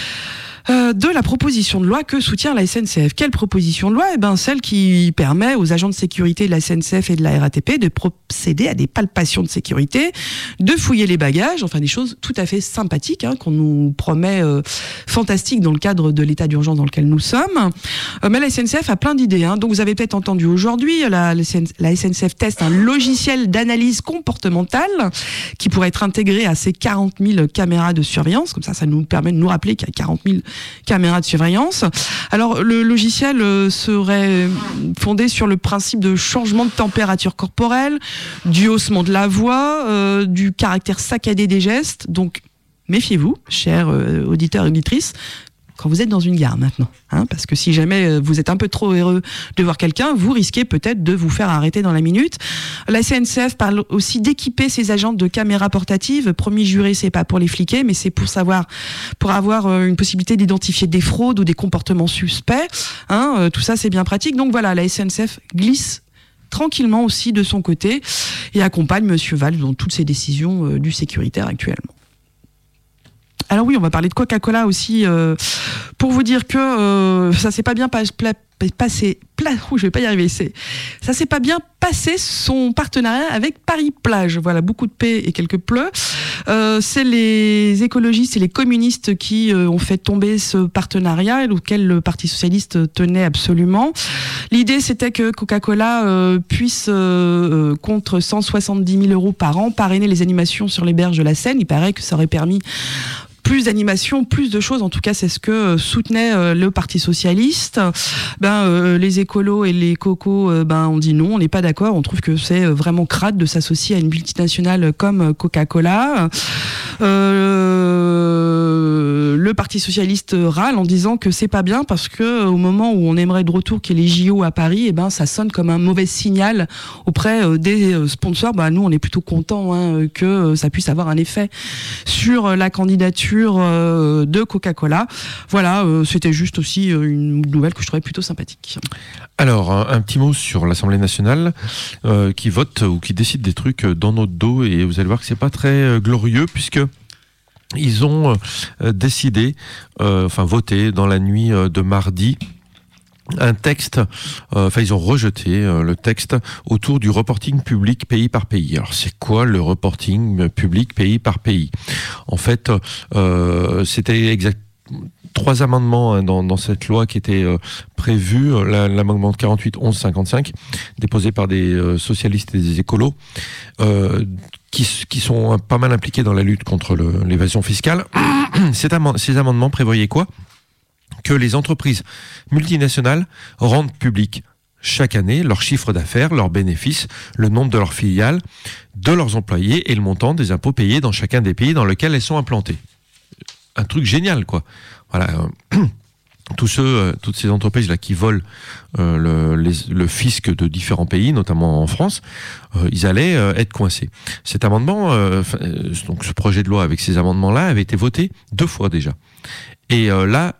de la proposition de loi que soutient la SNCF. Quelle proposition de loi ? Celle qui permet aux agents de sécurité de la SNCF et de la RATP de procéder à des palpations de sécurité, de fouiller les bagages, enfin des choses tout à fait sympathiques qu'on nous promet fantastiques dans le cadre de l'état d'urgence dans lequel nous sommes. Mais la SNCF a plein d'idées. Donc vous avez peut-être entendu aujourd'hui, la SNCF teste un logiciel d'analyse comportementale qui pourrait être intégré à ces 40 000 caméras de surveillance. Comme ça nous permet de nous rappeler qu'il y a 40 000 caméras de surveillance. Alors, le logiciel serait fondé sur le principe de changement de température corporelle, du haussement de la voix, du caractère saccadé des gestes. Donc, méfiez-vous, chers auditeurs et auditrices, quand vous êtes dans une gare maintenant. Parce que si jamais vous êtes un peu trop heureux de voir quelqu'un, vous risquez peut-être de vous faire arrêter dans la minute. La SNCF parle aussi d'équiper ses agents de caméras portatives. Promis juré, c'est pas pour les fliquer, mais c'est pour avoir une possibilité d'identifier des fraudes ou des comportements suspects. Tout ça, c'est bien pratique. Donc voilà, la SNCF glisse tranquillement aussi de son côté et accompagne Monsieur Valls dans toutes ses décisions du sécuritaire actuellement. Alors oui, on va parler de Coca-Cola aussi, pour vous dire que ça s'est pas bien passé. Ça s'est pas bien passé son partenariat avec Paris Plage. Voilà, beaucoup de paix et quelques pleux. C'est les écologistes et les communistes qui ont fait tomber ce partenariat auquel le Parti socialiste tenait absolument. L'idée, c'était que Coca-Cola puisse, contre 170 000 € par an, parrainer les animations sur les berges de la Seine. Il paraît que ça aurait permis plus d'animation, plus de choses. En tout cas, c'est ce que soutenait le Parti socialiste. Les écolos et les cocos ont dit non, on n'est pas d'accord. On trouve que c'est vraiment crade de s'associer à une multinationale comme Coca-Cola. Le Parti socialiste râle en disant que c'est pas bien parce que au moment où on aimerait de retour qu'il y ait les JO à Paris, ça sonne comme un mauvais signal auprès des sponsors. Nous, on est plutôt contents que ça puisse avoir un effet sur la candidature de Coca-Cola. Voilà, c'était juste aussi une nouvelle que je trouvais plutôt sympathique. Alors, un petit mot sur l'Assemblée nationale qui vote ou qui décide des trucs dans notre dos, et vous allez voir que c'est pas très glorieux puisque ils ont décidé, voté dans la nuit de mardi, un texte, ils ont rejeté le texte autour du reporting public pays par pays. Alors c'est quoi le reporting public pays par pays ? En fait, c'était 3 amendements dans cette loi qui étaient prévus, l'amendement 48 11 55 déposé par des socialistes et des écolos qui sont pas mal impliqués dans la lutte contre l'évasion fiscale. Ces amendements prévoyaient quoi ? Que les entreprises multinationales rendent public chaque année leur chiffre d'affaires, leurs bénéfices, le nombre de leurs filiales, de leurs employés et le montant des impôts payés dans chacun des pays dans lesquels elles sont implantées. Un truc génial, quoi. Voilà. toutes ces entreprises là qui volent le fisc de différents pays, notamment en France, ils allaient être coincés. Cet amendement, donc ce projet de loi avec ces amendements-là avait été voté 2 fois déjà. Et là,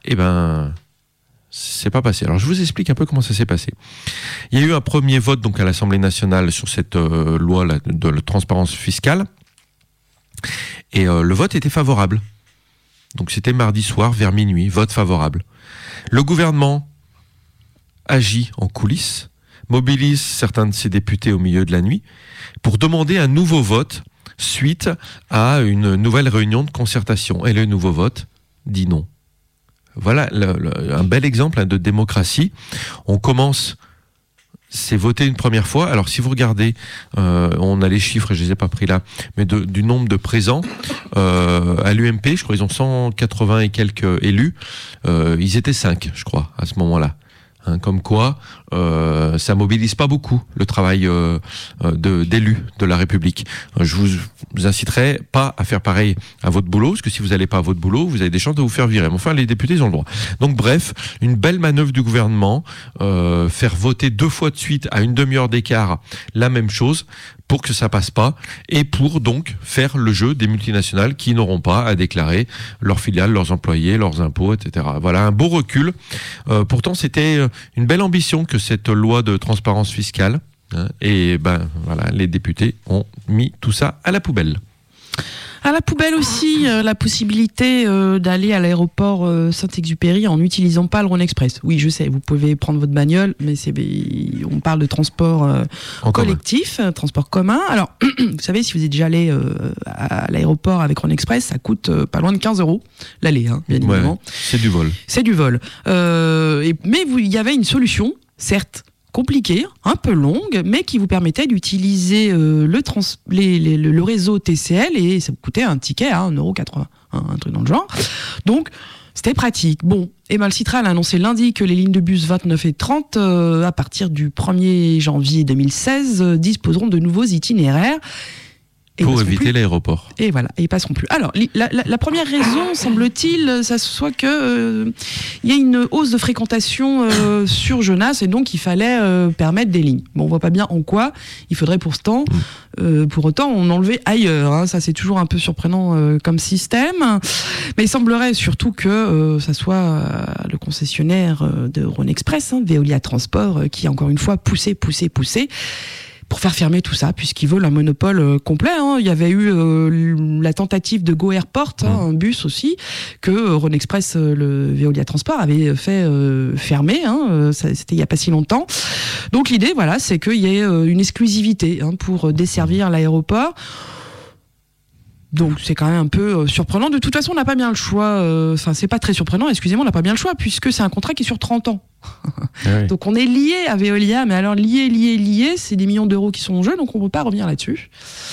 c'est pas passé. Alors je vous explique un peu comment ça s'est passé. Il y a eu un premier vote donc à l'Assemblée nationale sur cette loi là, de la transparence fiscale, et le vote était favorable. Donc c'était mardi soir vers minuit, vote favorable. Le gouvernement agit en coulisses, mobilise certains de ses députés au milieu de la nuit pour demander un nouveau vote suite à une nouvelle réunion de concertation. Et le nouveau vote dit non. Voilà un bel exemple de démocratie. On commence, c'est voté une première fois. Alors si vous regardez, on a les chiffres, je les ai pas pris là, mais du nombre de présents à l'UMP, je crois ils ont 180 et quelques élus. Ils étaient 5, je crois, à ce moment-là. Comme quoi, ça mobilise pas beaucoup le travail d'élus de la République. Je vous inciterai pas à faire pareil à votre boulot, parce que si vous n'allez pas à votre boulot, vous avez des chances de vous faire virer. Mais enfin, les députés ils ont le droit. Donc bref, une belle manœuvre du gouvernement, faire voter 2 fois de suite à une demi-heure d'écart la même chose, pour que ça passe pas, et pour donc faire le jeu des multinationales qui n'auront pas à déclarer leurs filiales, leurs employés, leurs impôts, etc. Voilà, un beau recul. Pourtant, c'était une belle ambition que cette loi de transparence fiscale, et voilà, les députés ont mis tout ça à la poubelle. À la poubelle aussi, la possibilité d'aller à l'aéroport Saint-Exupéry en n'utilisant pas le Rhône Express. Oui, je sais, vous pouvez prendre votre bagnole, mais on parle de transport collectif, transport commun. Alors, vous savez, si vous êtes déjà allé à l'aéroport avec Rhône Express, ça coûte pas loin de 15 € l'aller, bien évidemment. C'est du vol. C'est du vol. Mais il y avait une solution, certes, compliquée, un peu longue, mais qui vous permettait d'utiliser le réseau TCL, et ça vous coûtait un ticket à 1,80 €, un truc dans le genre. Donc, c'était pratique. Bon, le Citral a annoncé lundi que les lignes de bus 29 et 30, à partir du 1er janvier 2016, disposeront de nouveaux itinéraires. Pour éviter l'aéroport. Et voilà, et ils passeront plus. Alors, la première raison, semble-t-il, ça soit que il y a une hausse de fréquentation sur Genasse, et donc il fallait permettre des lignes. Bon, on voit pas bien en quoi il faudrait pour autant on enlevait ailleurs. Ça, c'est toujours un peu surprenant comme système. Mais il semblerait surtout que ça soit le concessionnaire de Rhône Express, Veolia Transport, qui encore une fois poussé pour faire fermer tout ça, puisqu'ils veulent un monopole complet. Il y avait eu la tentative de Go Airport, un bus aussi, que Rhône Express, le Veolia Transport, avait fait fermer. C'était il n'y a pas si longtemps. Donc l'idée, voilà, c'est qu'il y ait une exclusivité pour desservir l'aéroport. Donc c'est quand même un peu surprenant. De toute façon, on n'a pas bien le choix. C'est pas très surprenant, excusez-moi, on n'a pas bien le choix, puisque c'est un contrat qui est sur 30 ans. Oui. Donc on est lié à Veolia, mais alors lié, c'est des millions d'euros qui sont en jeu, donc on ne peut pas revenir là-dessus.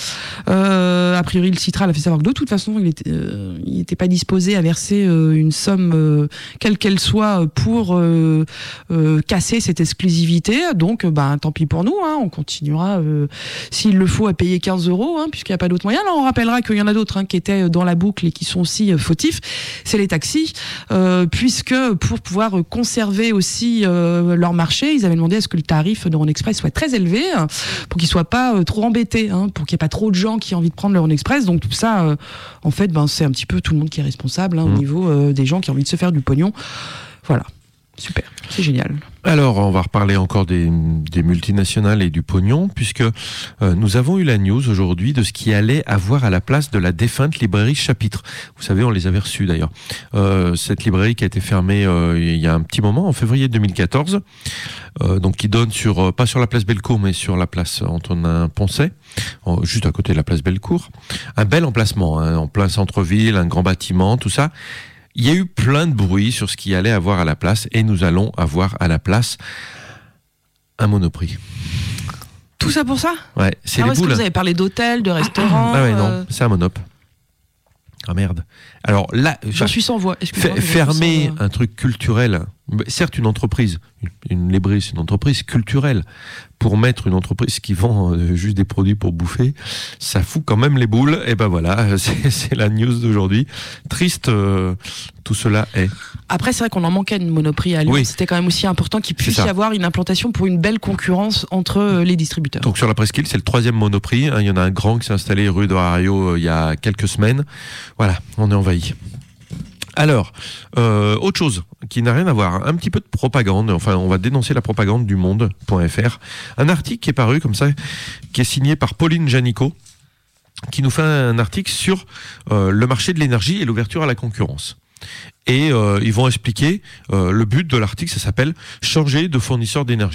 A priori, le Citral a fait savoir que de toute façon, il n'était pas disposé à verser une somme, quelle qu'elle soit, pour casser cette exclusivité. Donc, tant pis pour nous, on continuera, s'il le faut, à payer 15 €, puisqu'il n'y a pas d'autre moyen. Là, on rappellera qu'il y en a d'autres qui étaient dans la boucle et qui sont aussi fautifs. C'est les taxis, puisque pour pouvoir conserver aussi leur marché, ils avaient demandé à ce que le tarif de Rhône Express soit très élevé, pour qu'ils soient pas trop embêtés, pour qu'il n'y ait pas trop de gens qui aient envie de prendre le Rhône Express. Donc tout ça, en fait, c'est un petit peu tout le monde qui est responsable au niveau des gens qui ont envie de se faire du pognon. Voilà. Super, c'est génial. Alors, on va reparler encore des multinationales et du pognon, puisque nous avons eu la news aujourd'hui de ce qui allait avoir à la place de la défunte librairie Chapitre. Vous savez, on les avait reçus d'ailleurs. Cette librairie qui a été fermée il y a un petit moment, en février 2014, donc qui donne pas sur la place Bellecour, mais sur la place Antonin Poncet, juste à côté de la place Bellecour. Un bel emplacement, en plein centre-ville, un grand bâtiment, tout ça. Il y a eu plein de bruit sur ce qu'il allait avoir à la place, et nous allons avoir à la place un Monoprix. Tout ça pour ça ? Ouais, c'est les est-ce boules. que vous avez parlé d'hôtels, de restaurants non, c'est un Monop. Ah merde. Alors là, j'en suis sans voix. Fermer un truc culturel Certes, une entreprise, une laiterie, c'est une entreprise culturelle. Pour mettre une entreprise qui vend juste des produits pour bouffer, ça fout quand même les boules. Et ben voilà, c'est la news d'aujourd'hui. Triste, tout cela est. Après, c'est vrai qu'on en manquait une Monoprix à Lyon. Oui. C'était quand même aussi important qu'il puisse y avoir une implantation pour une belle concurrence entre les distributeurs. Donc sur la Presqu'île, c'est le 3e Monoprix. Il y en a un grand qui s'est installé rue de Rario il y a quelques semaines. Voilà, on est envahi. Alors, autre chose qui n'a rien à voir, un petit peu de propagande, enfin on va dénoncer la propagande du monde.fr, un article qui est paru comme ça, qui est signé par Pauline Janicot, qui nous fait un article sur le marché de l'énergie et l'ouverture à la concurrence. Et ils vont expliquer, le but de l'article, ça s'appelle « Changer de fournisseur d'énergie ».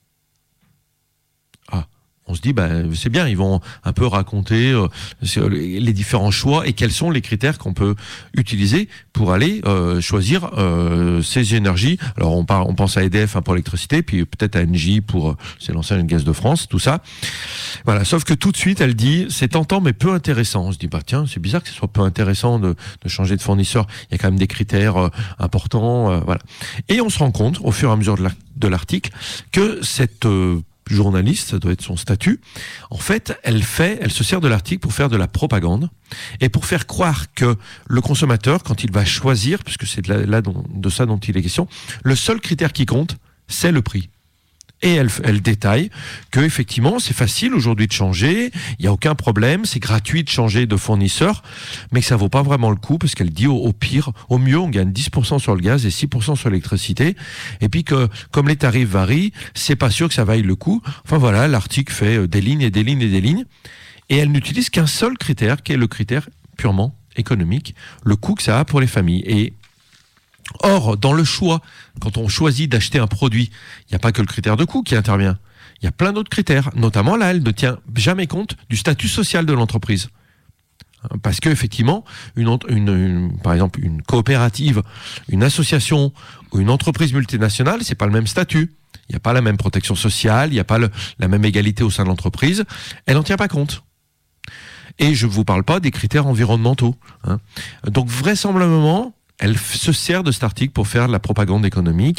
On se dit, c'est bien, ils vont un peu raconter les différents choix et quels sont les critères qu'on peut utiliser pour aller choisir ces énergies. Alors on pense à EDF pour l'électricité, puis peut-être à Engie pour c'est l'ancien Gaz de France, tout ça. Voilà. Sauf que tout de suite, elle dit, c'est tentant mais peu intéressant. On se dit, tiens, c'est bizarre que ce soit peu intéressant de changer de fournisseur. Il y a quand même des critères importants, voilà. Et on se rend compte, au fur et à mesure de l'article, que cette journaliste, ça doit être son statut. En fait, elle se sert de l'article pour faire de la propagande et pour faire croire que le consommateur, quand il va choisir, puisque c'est de ça dont il est question, le seul critère qui compte, c'est le prix. Et elle détaille que effectivement c'est facile aujourd'hui de changer, il n'y a aucun problème, c'est gratuit de changer de fournisseur, mais que ça vaut pas vraiment le coup parce qu'elle dit au pire, au mieux on gagne 10% sur le gaz et 6% sur l'électricité, et puis que comme les tarifs varient, c'est pas sûr que ça vaille le coup. Enfin voilà, l'article fait des lignes et des lignes et des lignes, et elle n'utilise qu'un seul critère, qui est le critère purement économique, le coût que ça a pour les familles. Or, dans le choix, quand on choisit d'acheter un produit, il n'y a pas que le critère de coût qui intervient. Il y a plein d'autres critères. Notamment, là, elle ne tient jamais compte du statut social de l'entreprise. Parce que effectivement, par exemple, une coopérative, une association ou une entreprise multinationale, c'est pas le même statut. Il n'y a pas la même protection sociale, il n'y a pas la même égalité au sein de l'entreprise. Elle n'en tient pas compte. Et je ne vous parle pas des critères environnementaux. Donc, vraisemblablement, elle se sert de cet article pour faire de la propagande économique.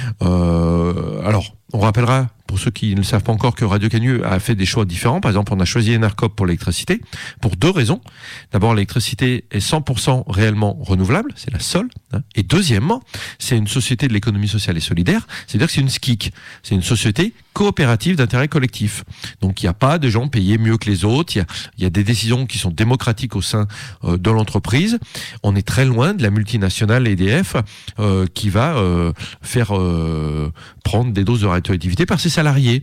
Alors, on rappellera, pour ceux qui ne le savent pas encore, que Radio Canu a fait des choix différents. Par exemple, on a choisi Enercop pour l'électricité, pour 2 raisons. D'abord, l'électricité est 100% réellement renouvelable, c'est la seule. Et deuxièmement, c'est une société de l'économie sociale et solidaire, c'est-à-dire que c'est une SCIC, c'est une société coopérative d'intérêt collectif. Donc, il n'y a pas de gens payés mieux que les autres, il y a des décisions qui sont démocratiques au sein de l'entreprise. On est très loin de la multinationale EDF qui va faire prendre des doses de radioactivité par ses salariés.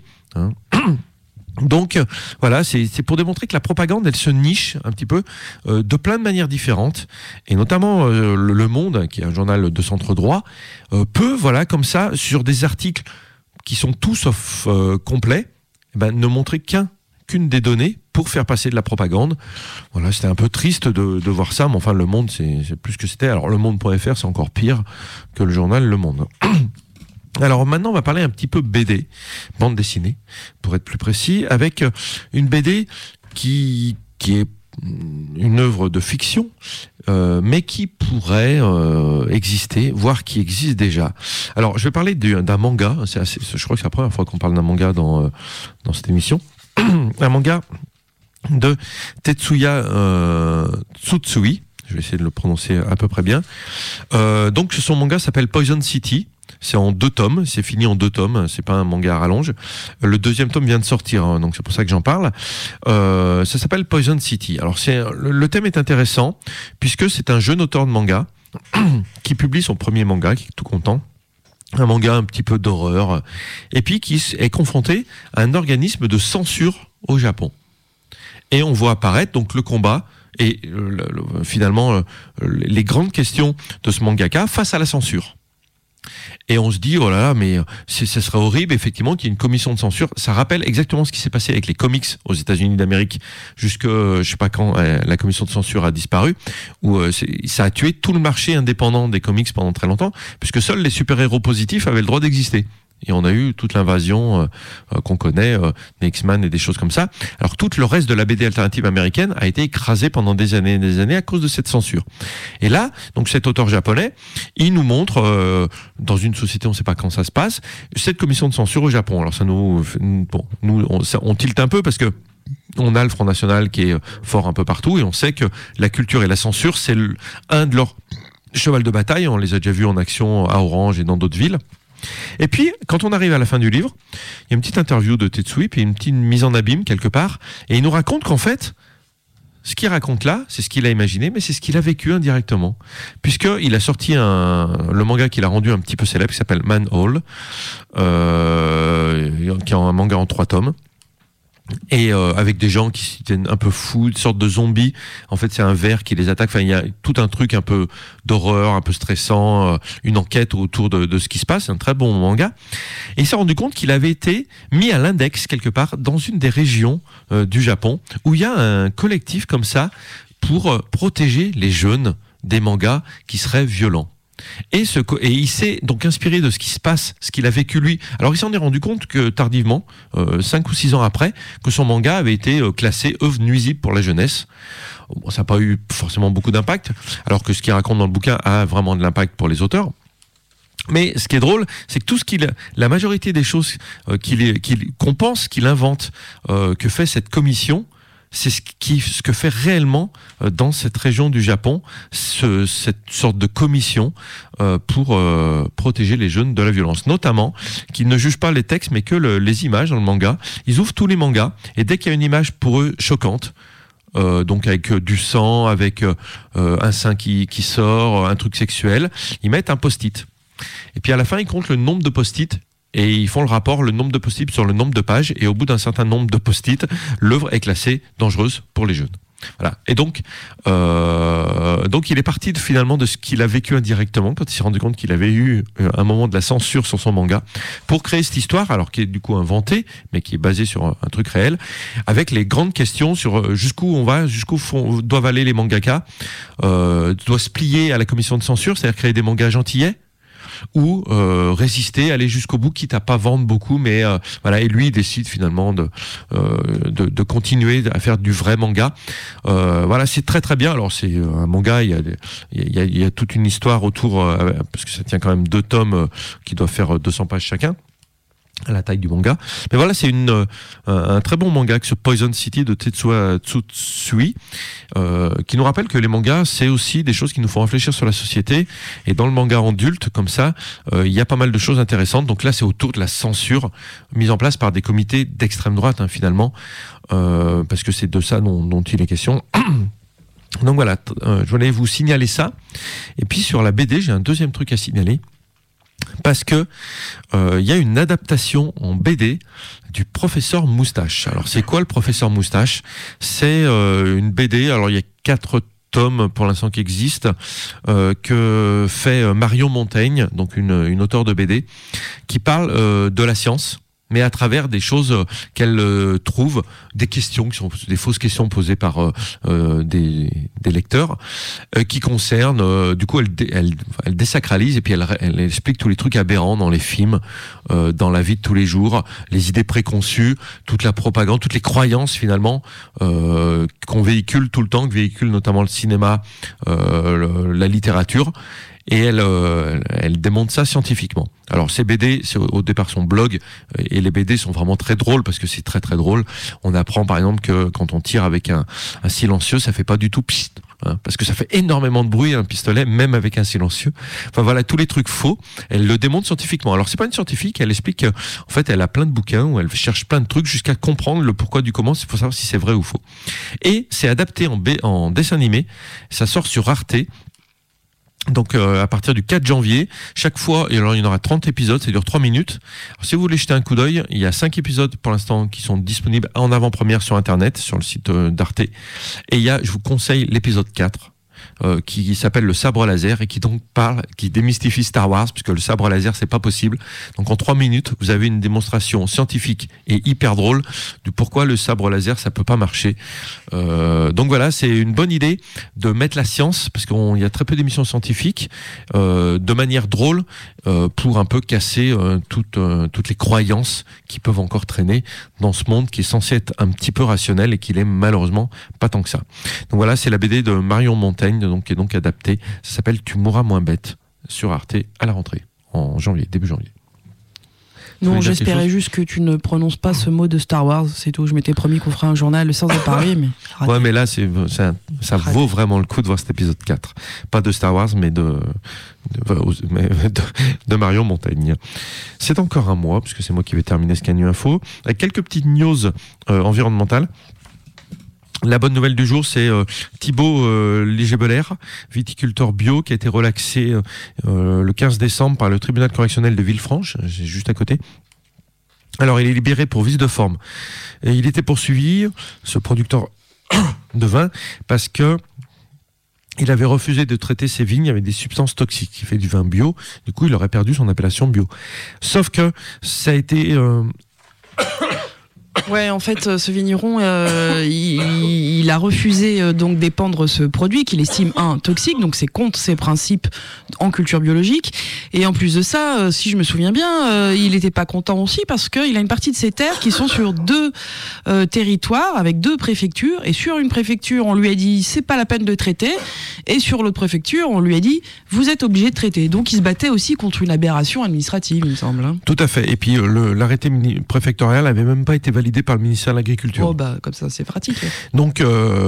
Donc voilà, c'est pour démontrer que la propagande, elle se niche un petit peu de plein de manières différentes, et notamment Le Monde, qui est un journal de centre droit, peut, voilà, comme ça, sur des articles qui sont tout sauf complets, ne montrer qu'une des données pour faire passer de la propagande. Voilà, c'était un peu triste de voir ça, mais enfin Le Monde, c'est plus que c'était. Alors Le Monde.fr, c'est encore pire que le journal Le Monde. Alors maintenant, on va parler un petit peu BD, bande dessinée, pour être plus précis, avec une BD qui est une œuvre de fiction, mais qui pourrait exister, voire qui existe déjà. Alors, je vais parler d'un manga. Je crois que c'est la première fois qu'on parle d'un manga dans cette émission. Un manga de Tetsuya Tsutsui. Je vais essayer de le prononcer à peu près bien. Donc, son manga s'appelle Poison City. C'est en 2 tomes, c'est fini en 2 tomes, c'est pas un manga à rallonge. Le 2e tome vient de sortir, donc c'est pour ça que j'en parle. Ça s'appelle Poison City. Alors le thème est intéressant, puisque c'est un jeune auteur de manga qui publie son premier manga, qui est tout content. Un manga un petit peu d'horreur, et puis qui est confronté à un organisme de censure au Japon. Et on voit apparaître donc le combat et finalement les grandes questions de ce mangaka face à la censure. Et on se dit, oh là là, mais ce serait horrible, effectivement, qu'il y ait une commission de censure. Ça rappelle exactement ce qui s'est passé avec les comics aux États-Unis d'Amérique, jusque, je sais pas quand, la commission de censure a disparu, où ça a tué tout le marché indépendant des comics pendant très longtemps, puisque seuls les super-héros positifs avaient le droit d'exister. Et on a eu toute l'invasion qu'on connaît, des X-Men et des choses comme ça. Alors tout le reste de la BD alternative américaine a été écrasé pendant des années et des années à cause de cette censure. Et là, donc cet auteur japonais, il nous montre, dans une société, on ne sait pas quand ça se passe, cette commission de censure au Japon. Alors ça nous on tilte un peu parce que on a le Front National qui est fort un peu partout et on sait que la culture et la censure, c'est un de leurs chevals de bataille. On les a déjà vus en action à Orange et dans d'autres villes. Et puis, quand on arrive à la fin du livre, il y a une petite interview de Tetsui, puis une petite mise en abîme quelque part, et il nous raconte qu'en fait, ce qu'il raconte là, c'est ce qu'il a imaginé, mais c'est ce qu'il a vécu indirectement, puisqu'il a sorti le manga qu'il a rendu un petit peu célèbre, qui s'appelle Manhole, qui est un manga en 3 tomes. Et avec des gens qui étaient un peu fous, une sorte de zombies. En fait, c'est un ver qui les attaque. Enfin, il y a tout un truc un peu d'horreur, un peu stressant, une enquête autour de ce qui se passe. C'est un très bon manga. Et il s'est rendu compte qu'il avait été mis à l'index quelque part dans une des régions du Japon où il y a un collectif comme ça pour protéger les jeunes des mangas qui seraient violents. Et il s'est donc inspiré de ce qui se passe, ce qu'il a vécu lui. Alors il s'en est rendu compte que tardivement, 5 ou 6 ans après, que son manga avait été classé œuvre nuisible pour la jeunesse. Bon, ça n'a pas eu forcément beaucoup d'impact, alors que ce qu'il raconte dans le bouquin a vraiment de l'impact pour les auteurs. Mais ce qui est drôle, c'est que la majorité des choses qu'on pense qu'il invente, que fait cette commission, c'est ce que fait réellement dans cette région du Japon cette sorte de commission pour protéger les jeunes de la violence. Notamment qu'ils ne jugent pas les textes mais que les images dans le manga. Ils ouvrent tous les mangas et dès qu'il y a une image pour eux choquante, donc avec du sang, avec un sein qui sort, un truc sexuel, ils mettent un post-it. Et puis à la fin, ils comptent le nombre de post-it et ils font le rapport, le nombre de post-it sur le nombre de pages, et au bout d'un certain nombre de post-it, l'œuvre est classée dangereuse pour les jeunes. Voilà. Et donc il est parti finalement de ce qu'il a vécu indirectement quand il s'est rendu compte qu'il avait eu un moment de la censure sur son manga pour créer cette histoire, alors qui est du coup inventée, mais qui est basée sur un truc réel, avec les grandes questions sur jusqu'où on va, jusqu'où doivent aller les mangaka, doit se plier à la commission de censure, c'est-à-dire créer des mangas gentillets, ou résister, aller jusqu'au bout, quitte à pas vendre beaucoup, mais voilà. Et lui, il décide finalement de continuer à faire du vrai manga. Voilà, c'est très très bien. Alors c'est un manga, il y a toute une histoire autour, parce que ça tient quand même 2 tomes qui doivent faire 200 pages chacun, à la taille du manga. Mais voilà, c'est un très bon manga, ce Poison City de Tetsuya Tsutsui, qui nous rappelle que les mangas, c'est aussi des choses qui nous font réfléchir sur la société. Et dans le manga adulte, comme ça, il y a pas mal de choses intéressantes. Donc là, c'est autour de la censure mise en place par des comités d'extrême droite, finalement, parce que c'est de ça dont il est question. Donc voilà, je voulais vous signaler ça. Et puis sur la BD, j'ai un deuxième truc à signaler. Parce que y a une adaptation en BD du Professeur Moustache. Alors c'est quoi le Professeur Moustache ? C'est une BD, alors il y a 4 tomes pour l'instant qui existent, que fait Marion Montaigne, donc une auteure de BD, qui parle de la science, mais à travers des choses qu'elle trouve, des questions qui sont des fausses questions posées par des lecteurs, qui concernent, du coup elle désacralise et puis elle explique tous les trucs aberrants dans les films, dans la vie de tous les jours, les idées préconçues, toute la propagande, toutes les croyances finalement qu'on véhicule tout le temps, que véhicule notamment le cinéma, la littérature. Et elle démontre ça scientifiquement. Alors ces BD, c'est au départ son blog, et les BD sont vraiment très drôles parce que c'est très très drôle. On apprend par exemple que quand on tire avec un silencieux, ça fait pas du tout pssst, parce que ça fait énormément de bruit un pistolet, même avec un silencieux. Enfin voilà, tous les trucs faux. Elle le démontre scientifiquement. Alors c'est pas une scientifique, elle explique qu'en fait elle a plein de bouquins où elle cherche plein de trucs jusqu'à comprendre le pourquoi du comment. Il faut savoir si c'est vrai ou faux. Et c'est adapté en dessin animé. Ça sort sur Arte. Donc à partir du 4 janvier, chaque fois, et alors il y en aura 30 épisodes, ça dure 3 minutes. Alors, si vous voulez jeter un coup d'œil, il y a 5 épisodes pour l'instant qui sont disponibles en avant-première sur internet, sur le site d'Arte. Et je vous conseille l'épisode 4. qui s'appelle le sabre laser et qui donc qui démystifie Star Wars, puisque le sabre laser c'est pas possible. Donc en 3 minutes, vous avez une démonstration scientifique et hyper drôle du pourquoi le sabre laser ça peut pas marcher. Donc voilà, c'est une bonne idée de mettre la science, parce qu'il y a très peu d'émissions scientifiques, de manière drôle, pour un peu casser toutes les croyances qui peuvent encore traîner dans ce monde qui est censé être un petit peu rationnel et qui l'est malheureusement pas tant que ça. Donc voilà, c'est la BD de Marion Montaigne, qui est donc adaptée. Ça s'appelle Tu mourras moins bête, sur Arte à la rentrée, en janvier, début janvier. Non, j'espérais juste que tu ne prononces pas ce mot de Star Wars, c'est tout. Je m'étais promis qu'on ferait un journal sans en parler, mais... Ouais, mais là, ça vaut vraiment le coup de voir cet épisode 4. Pas de Star Wars, mais de Marion Montaigne. C'est encore un mois, puisque c'est moi qui vais terminer Scanu Info, avec quelques petites news environnementales. La bonne nouvelle du jour, c'est Thibaut Léger-Belair, viticulteur bio, qui a été relaxé le 15 décembre par le tribunal correctionnel de Villefranche, juste à côté. Alors, il est libéré pour vice de forme. Et il était poursuivi, ce producteur de vin, parce que il avait refusé de traiter ses vignes avec des substances toxiques. Il fait du vin bio, du coup, il aurait perdu son appellation bio. Sauf que ça a été... Ouais, en fait, ce vigneron, il a refusé donc d'épandre ce produit qu'il estime toxique, donc c'est contre ses principes en culture biologique. Et en plus de ça, si je me souviens bien, il n'était pas content aussi parce qu'il a une partie de ses terres qui sont sur 2 territoires avec 2 préfectures. Et sur une préfecture, on lui a dit c'est pas la peine de traiter, et sur l'autre préfecture, on lui a dit vous êtes obligé de traiter. Donc il se battait aussi contre une aberration administrative, il me semble. Tout à fait. Et puis l'arrêté préfectorial n'avait même pas été validé par le ministère de l'Agriculture. Oh bah comme ça c'est pratique. Donc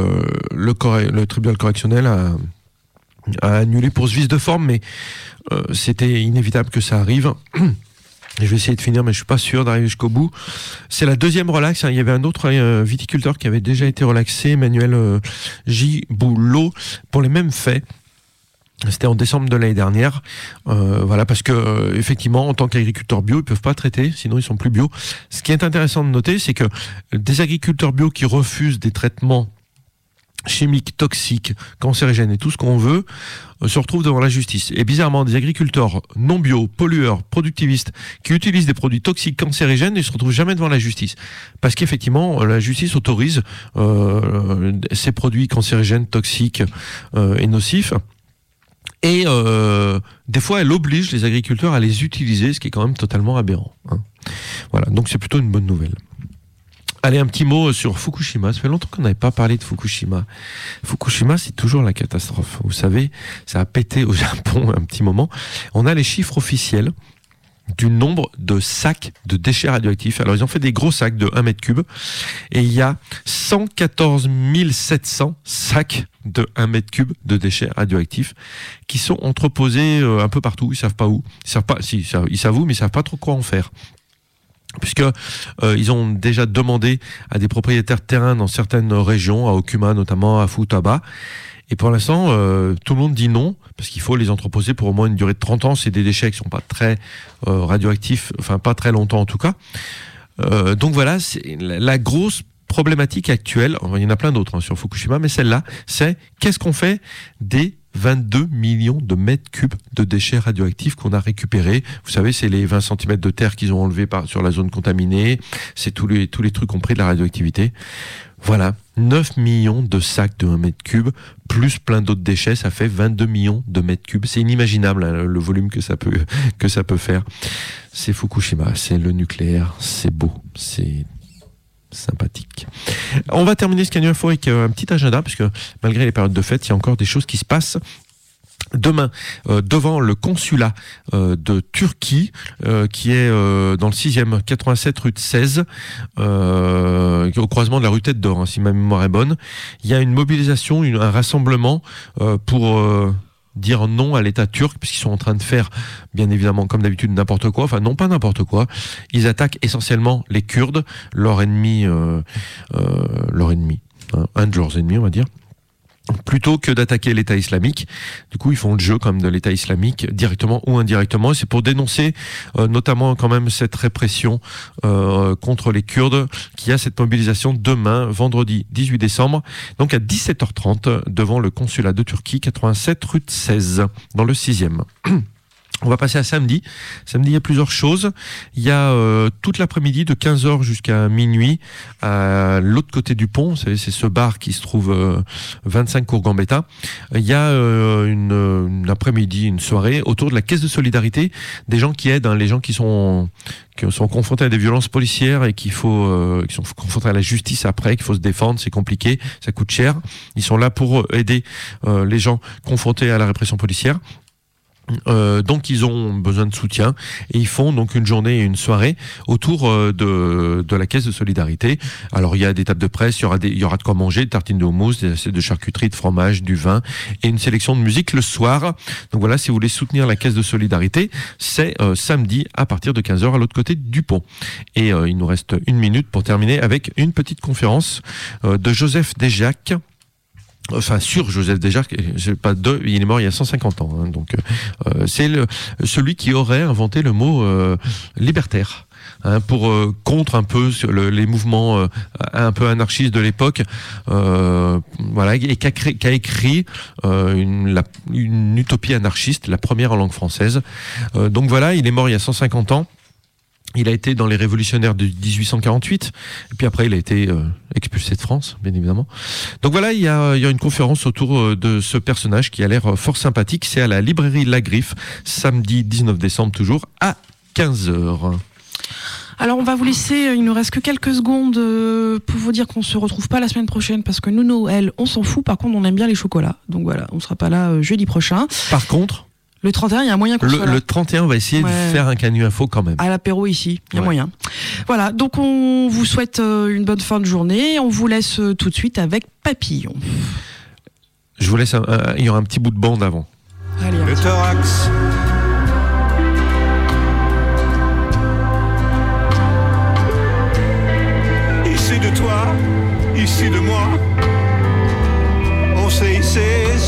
le tribunal correctionnel a annulé pour ce vice de forme, mais c'était inévitable que ça arrive. Et je vais essayer de finir, mais je suis pas sûr d'arriver jusqu'au bout. C'est la 2e relaxe. Il y avait un autre viticulteur qui avait déjà été relaxé, Emmanuel Giboulot, pour les mêmes faits. C'était en décembre de l'année dernière, voilà, parce que effectivement, en tant qu'agriculteurs bio, ils peuvent pas traiter, sinon ils sont plus bio. Ce qui est intéressant de noter, c'est que des agriculteurs bio qui refusent des traitements chimiques, toxiques, cancérigènes et tout ce qu'on veut, se retrouvent devant la justice. Et bizarrement, des agriculteurs non bio, pollueurs, productivistes, qui utilisent des produits toxiques, cancérigènes, ne se retrouvent jamais devant la justice. Parce qu'effectivement, la justice autorise ces produits cancérigènes, toxiques et nocifs. Et des fois, elle oblige les agriculteurs à les utiliser, ce qui est quand même totalement aberrant. Hein. Voilà, donc c'est plutôt une bonne nouvelle. Allez, un petit mot sur Fukushima. Ça fait longtemps qu'on n'avait pas parlé de Fukushima. Fukushima, c'est toujours la catastrophe. Vous savez, ça a pété au Japon un petit moment. On a les chiffres officiels du nombre de sacs de déchets radioactifs. Alors, ils ont fait des gros sacs de 1 mètre cube et il y a 114 700 sacs de 1 mètre cube de déchets radioactifs qui sont entreposés un peu partout. Ils savent pas où. Ils savent pas, si, ils savent où, mais ils savent pas trop quoi en faire. Puisque ils ont déjà demandé à des propriétaires de terrain dans certaines régions, à Okuma notamment, à Futaba. Et pour l'instant, tout le monde dit non, parce qu'il faut les entreposer pour au moins une durée de 30 ans. C'est des déchets qui sont pas très radioactifs, enfin pas très longtemps en tout cas. Donc voilà, c'est la grosse problématique actuelle. Il y en a plein d'autres sur Fukushima, mais celle-là, c'est qu'est-ce qu'on fait des 22 millions de mètres cubes de déchets radioactifs qu'on a récupérés. Vous savez, c'est les 20 cm de terre qu'ils ont enlevés sur la zone contaminée. C'est tous les trucs compris de la radioactivité. Voilà, 9 millions de sacs de 1 mètre cube, plus plein d'autres déchets, ça fait 22 millions de mètres cubes. C'est inimaginable, hein, le volume que ça peut faire. C'est Fukushima, c'est le nucléaire, c'est beau, c'est sympathique. On va terminer ce Scanu Info avec un petit agenda, puisque malgré les périodes de fête, il y a encore des choses qui se passent. Demain, devant le consulat de Turquie, qui est dans le 6e, 87 rue de 16, au croisement de la rue Tête d'Or, hein, si ma mémoire est bonne, il y a une mobilisation, un rassemblement pour dire non à l'État turc, puisqu'ils sont en train de faire, bien évidemment, comme d'habitude, n'importe quoi. Enfin, non, pas n'importe quoi. Ils attaquent essentiellement les Kurdes, leur ennemi, un de leurs ennemis, on va dire. plutôt que d'attaquer l'État islamique. Du coup, ils font le jeu comme de l'État islamique, directement ou indirectement. Et c'est pour dénoncer notamment quand même cette répression contre les Kurdes, qui a cette mobilisation demain, vendredi 18 décembre, donc à 17h30, devant le consulat de Turquie, 87 rue de 16, dans le 6e. On va passer à samedi. Samedi, il y a plusieurs choses. Il y a toute l'après-midi de 15h jusqu'à minuit à l'autre côté du pont. C'est ce bar qui se trouve 25 cours Gambetta. Il y a une après-midi, une soirée autour de la caisse de solidarité, des gens qui aident, les gens qui sont confrontés à des violences policières et qui sont confrontés à la justice après, qu'il faut se défendre, c'est compliqué, ça coûte cher. Ils sont là pour aider les gens confrontés à la répression policière. Donc ils ont besoin de soutien et ils font donc une journée et une soirée autour de la caisse de solidarité. Alors il y a des tables de presse, il y aura de quoi manger, des tartines de houmous, des assiettes de charcuterie, de fromage, du vin et une sélection de musique le soir. Donc voilà, si vous voulez soutenir la caisse de solidarité, c'est samedi à partir de 15h à l'autre côté du pont. Et il nous reste 1 minute pour terminer avec une petite conférence de Joseph Déjacque. Enfin, sur Joseph Déjacque, il est mort il y a 150 ans. Hein, donc, c'est celui qui aurait inventé le mot libertaire. Hein, pour contre un peu les mouvements un peu anarchistes de l'époque, voilà, et qui a écrit une utopie anarchiste, la première en langue française. Donc voilà, il est mort il y a 150 ans. Il a été dans les révolutionnaires de 1848, et puis après il a été expulsé de France, bien évidemment. Donc voilà, il y a une conférence autour de ce personnage qui a l'air fort sympathique. C'est à la librairie La Griffe, samedi 19 décembre toujours, à 15h. Alors on va vous laisser, il nous reste que quelques secondes pour vous dire qu'on se retrouve pas la semaine prochaine parce que nous, Noël, on s'en fout. Par contre, on aime bien les chocolats. Donc voilà, on sera pas là jeudi prochain. Par contre, le 31, il y a moyen qu'on soit là. Le 31, on va essayer de faire un Canu Info quand même. À l'apéro ici, il y a moyen. Voilà, donc on vous souhaite une bonne fin de journée. On vous laisse tout de suite avec Papillon. Je vous laisse, il y aura un petit bout de bande avant. Allez, le thorax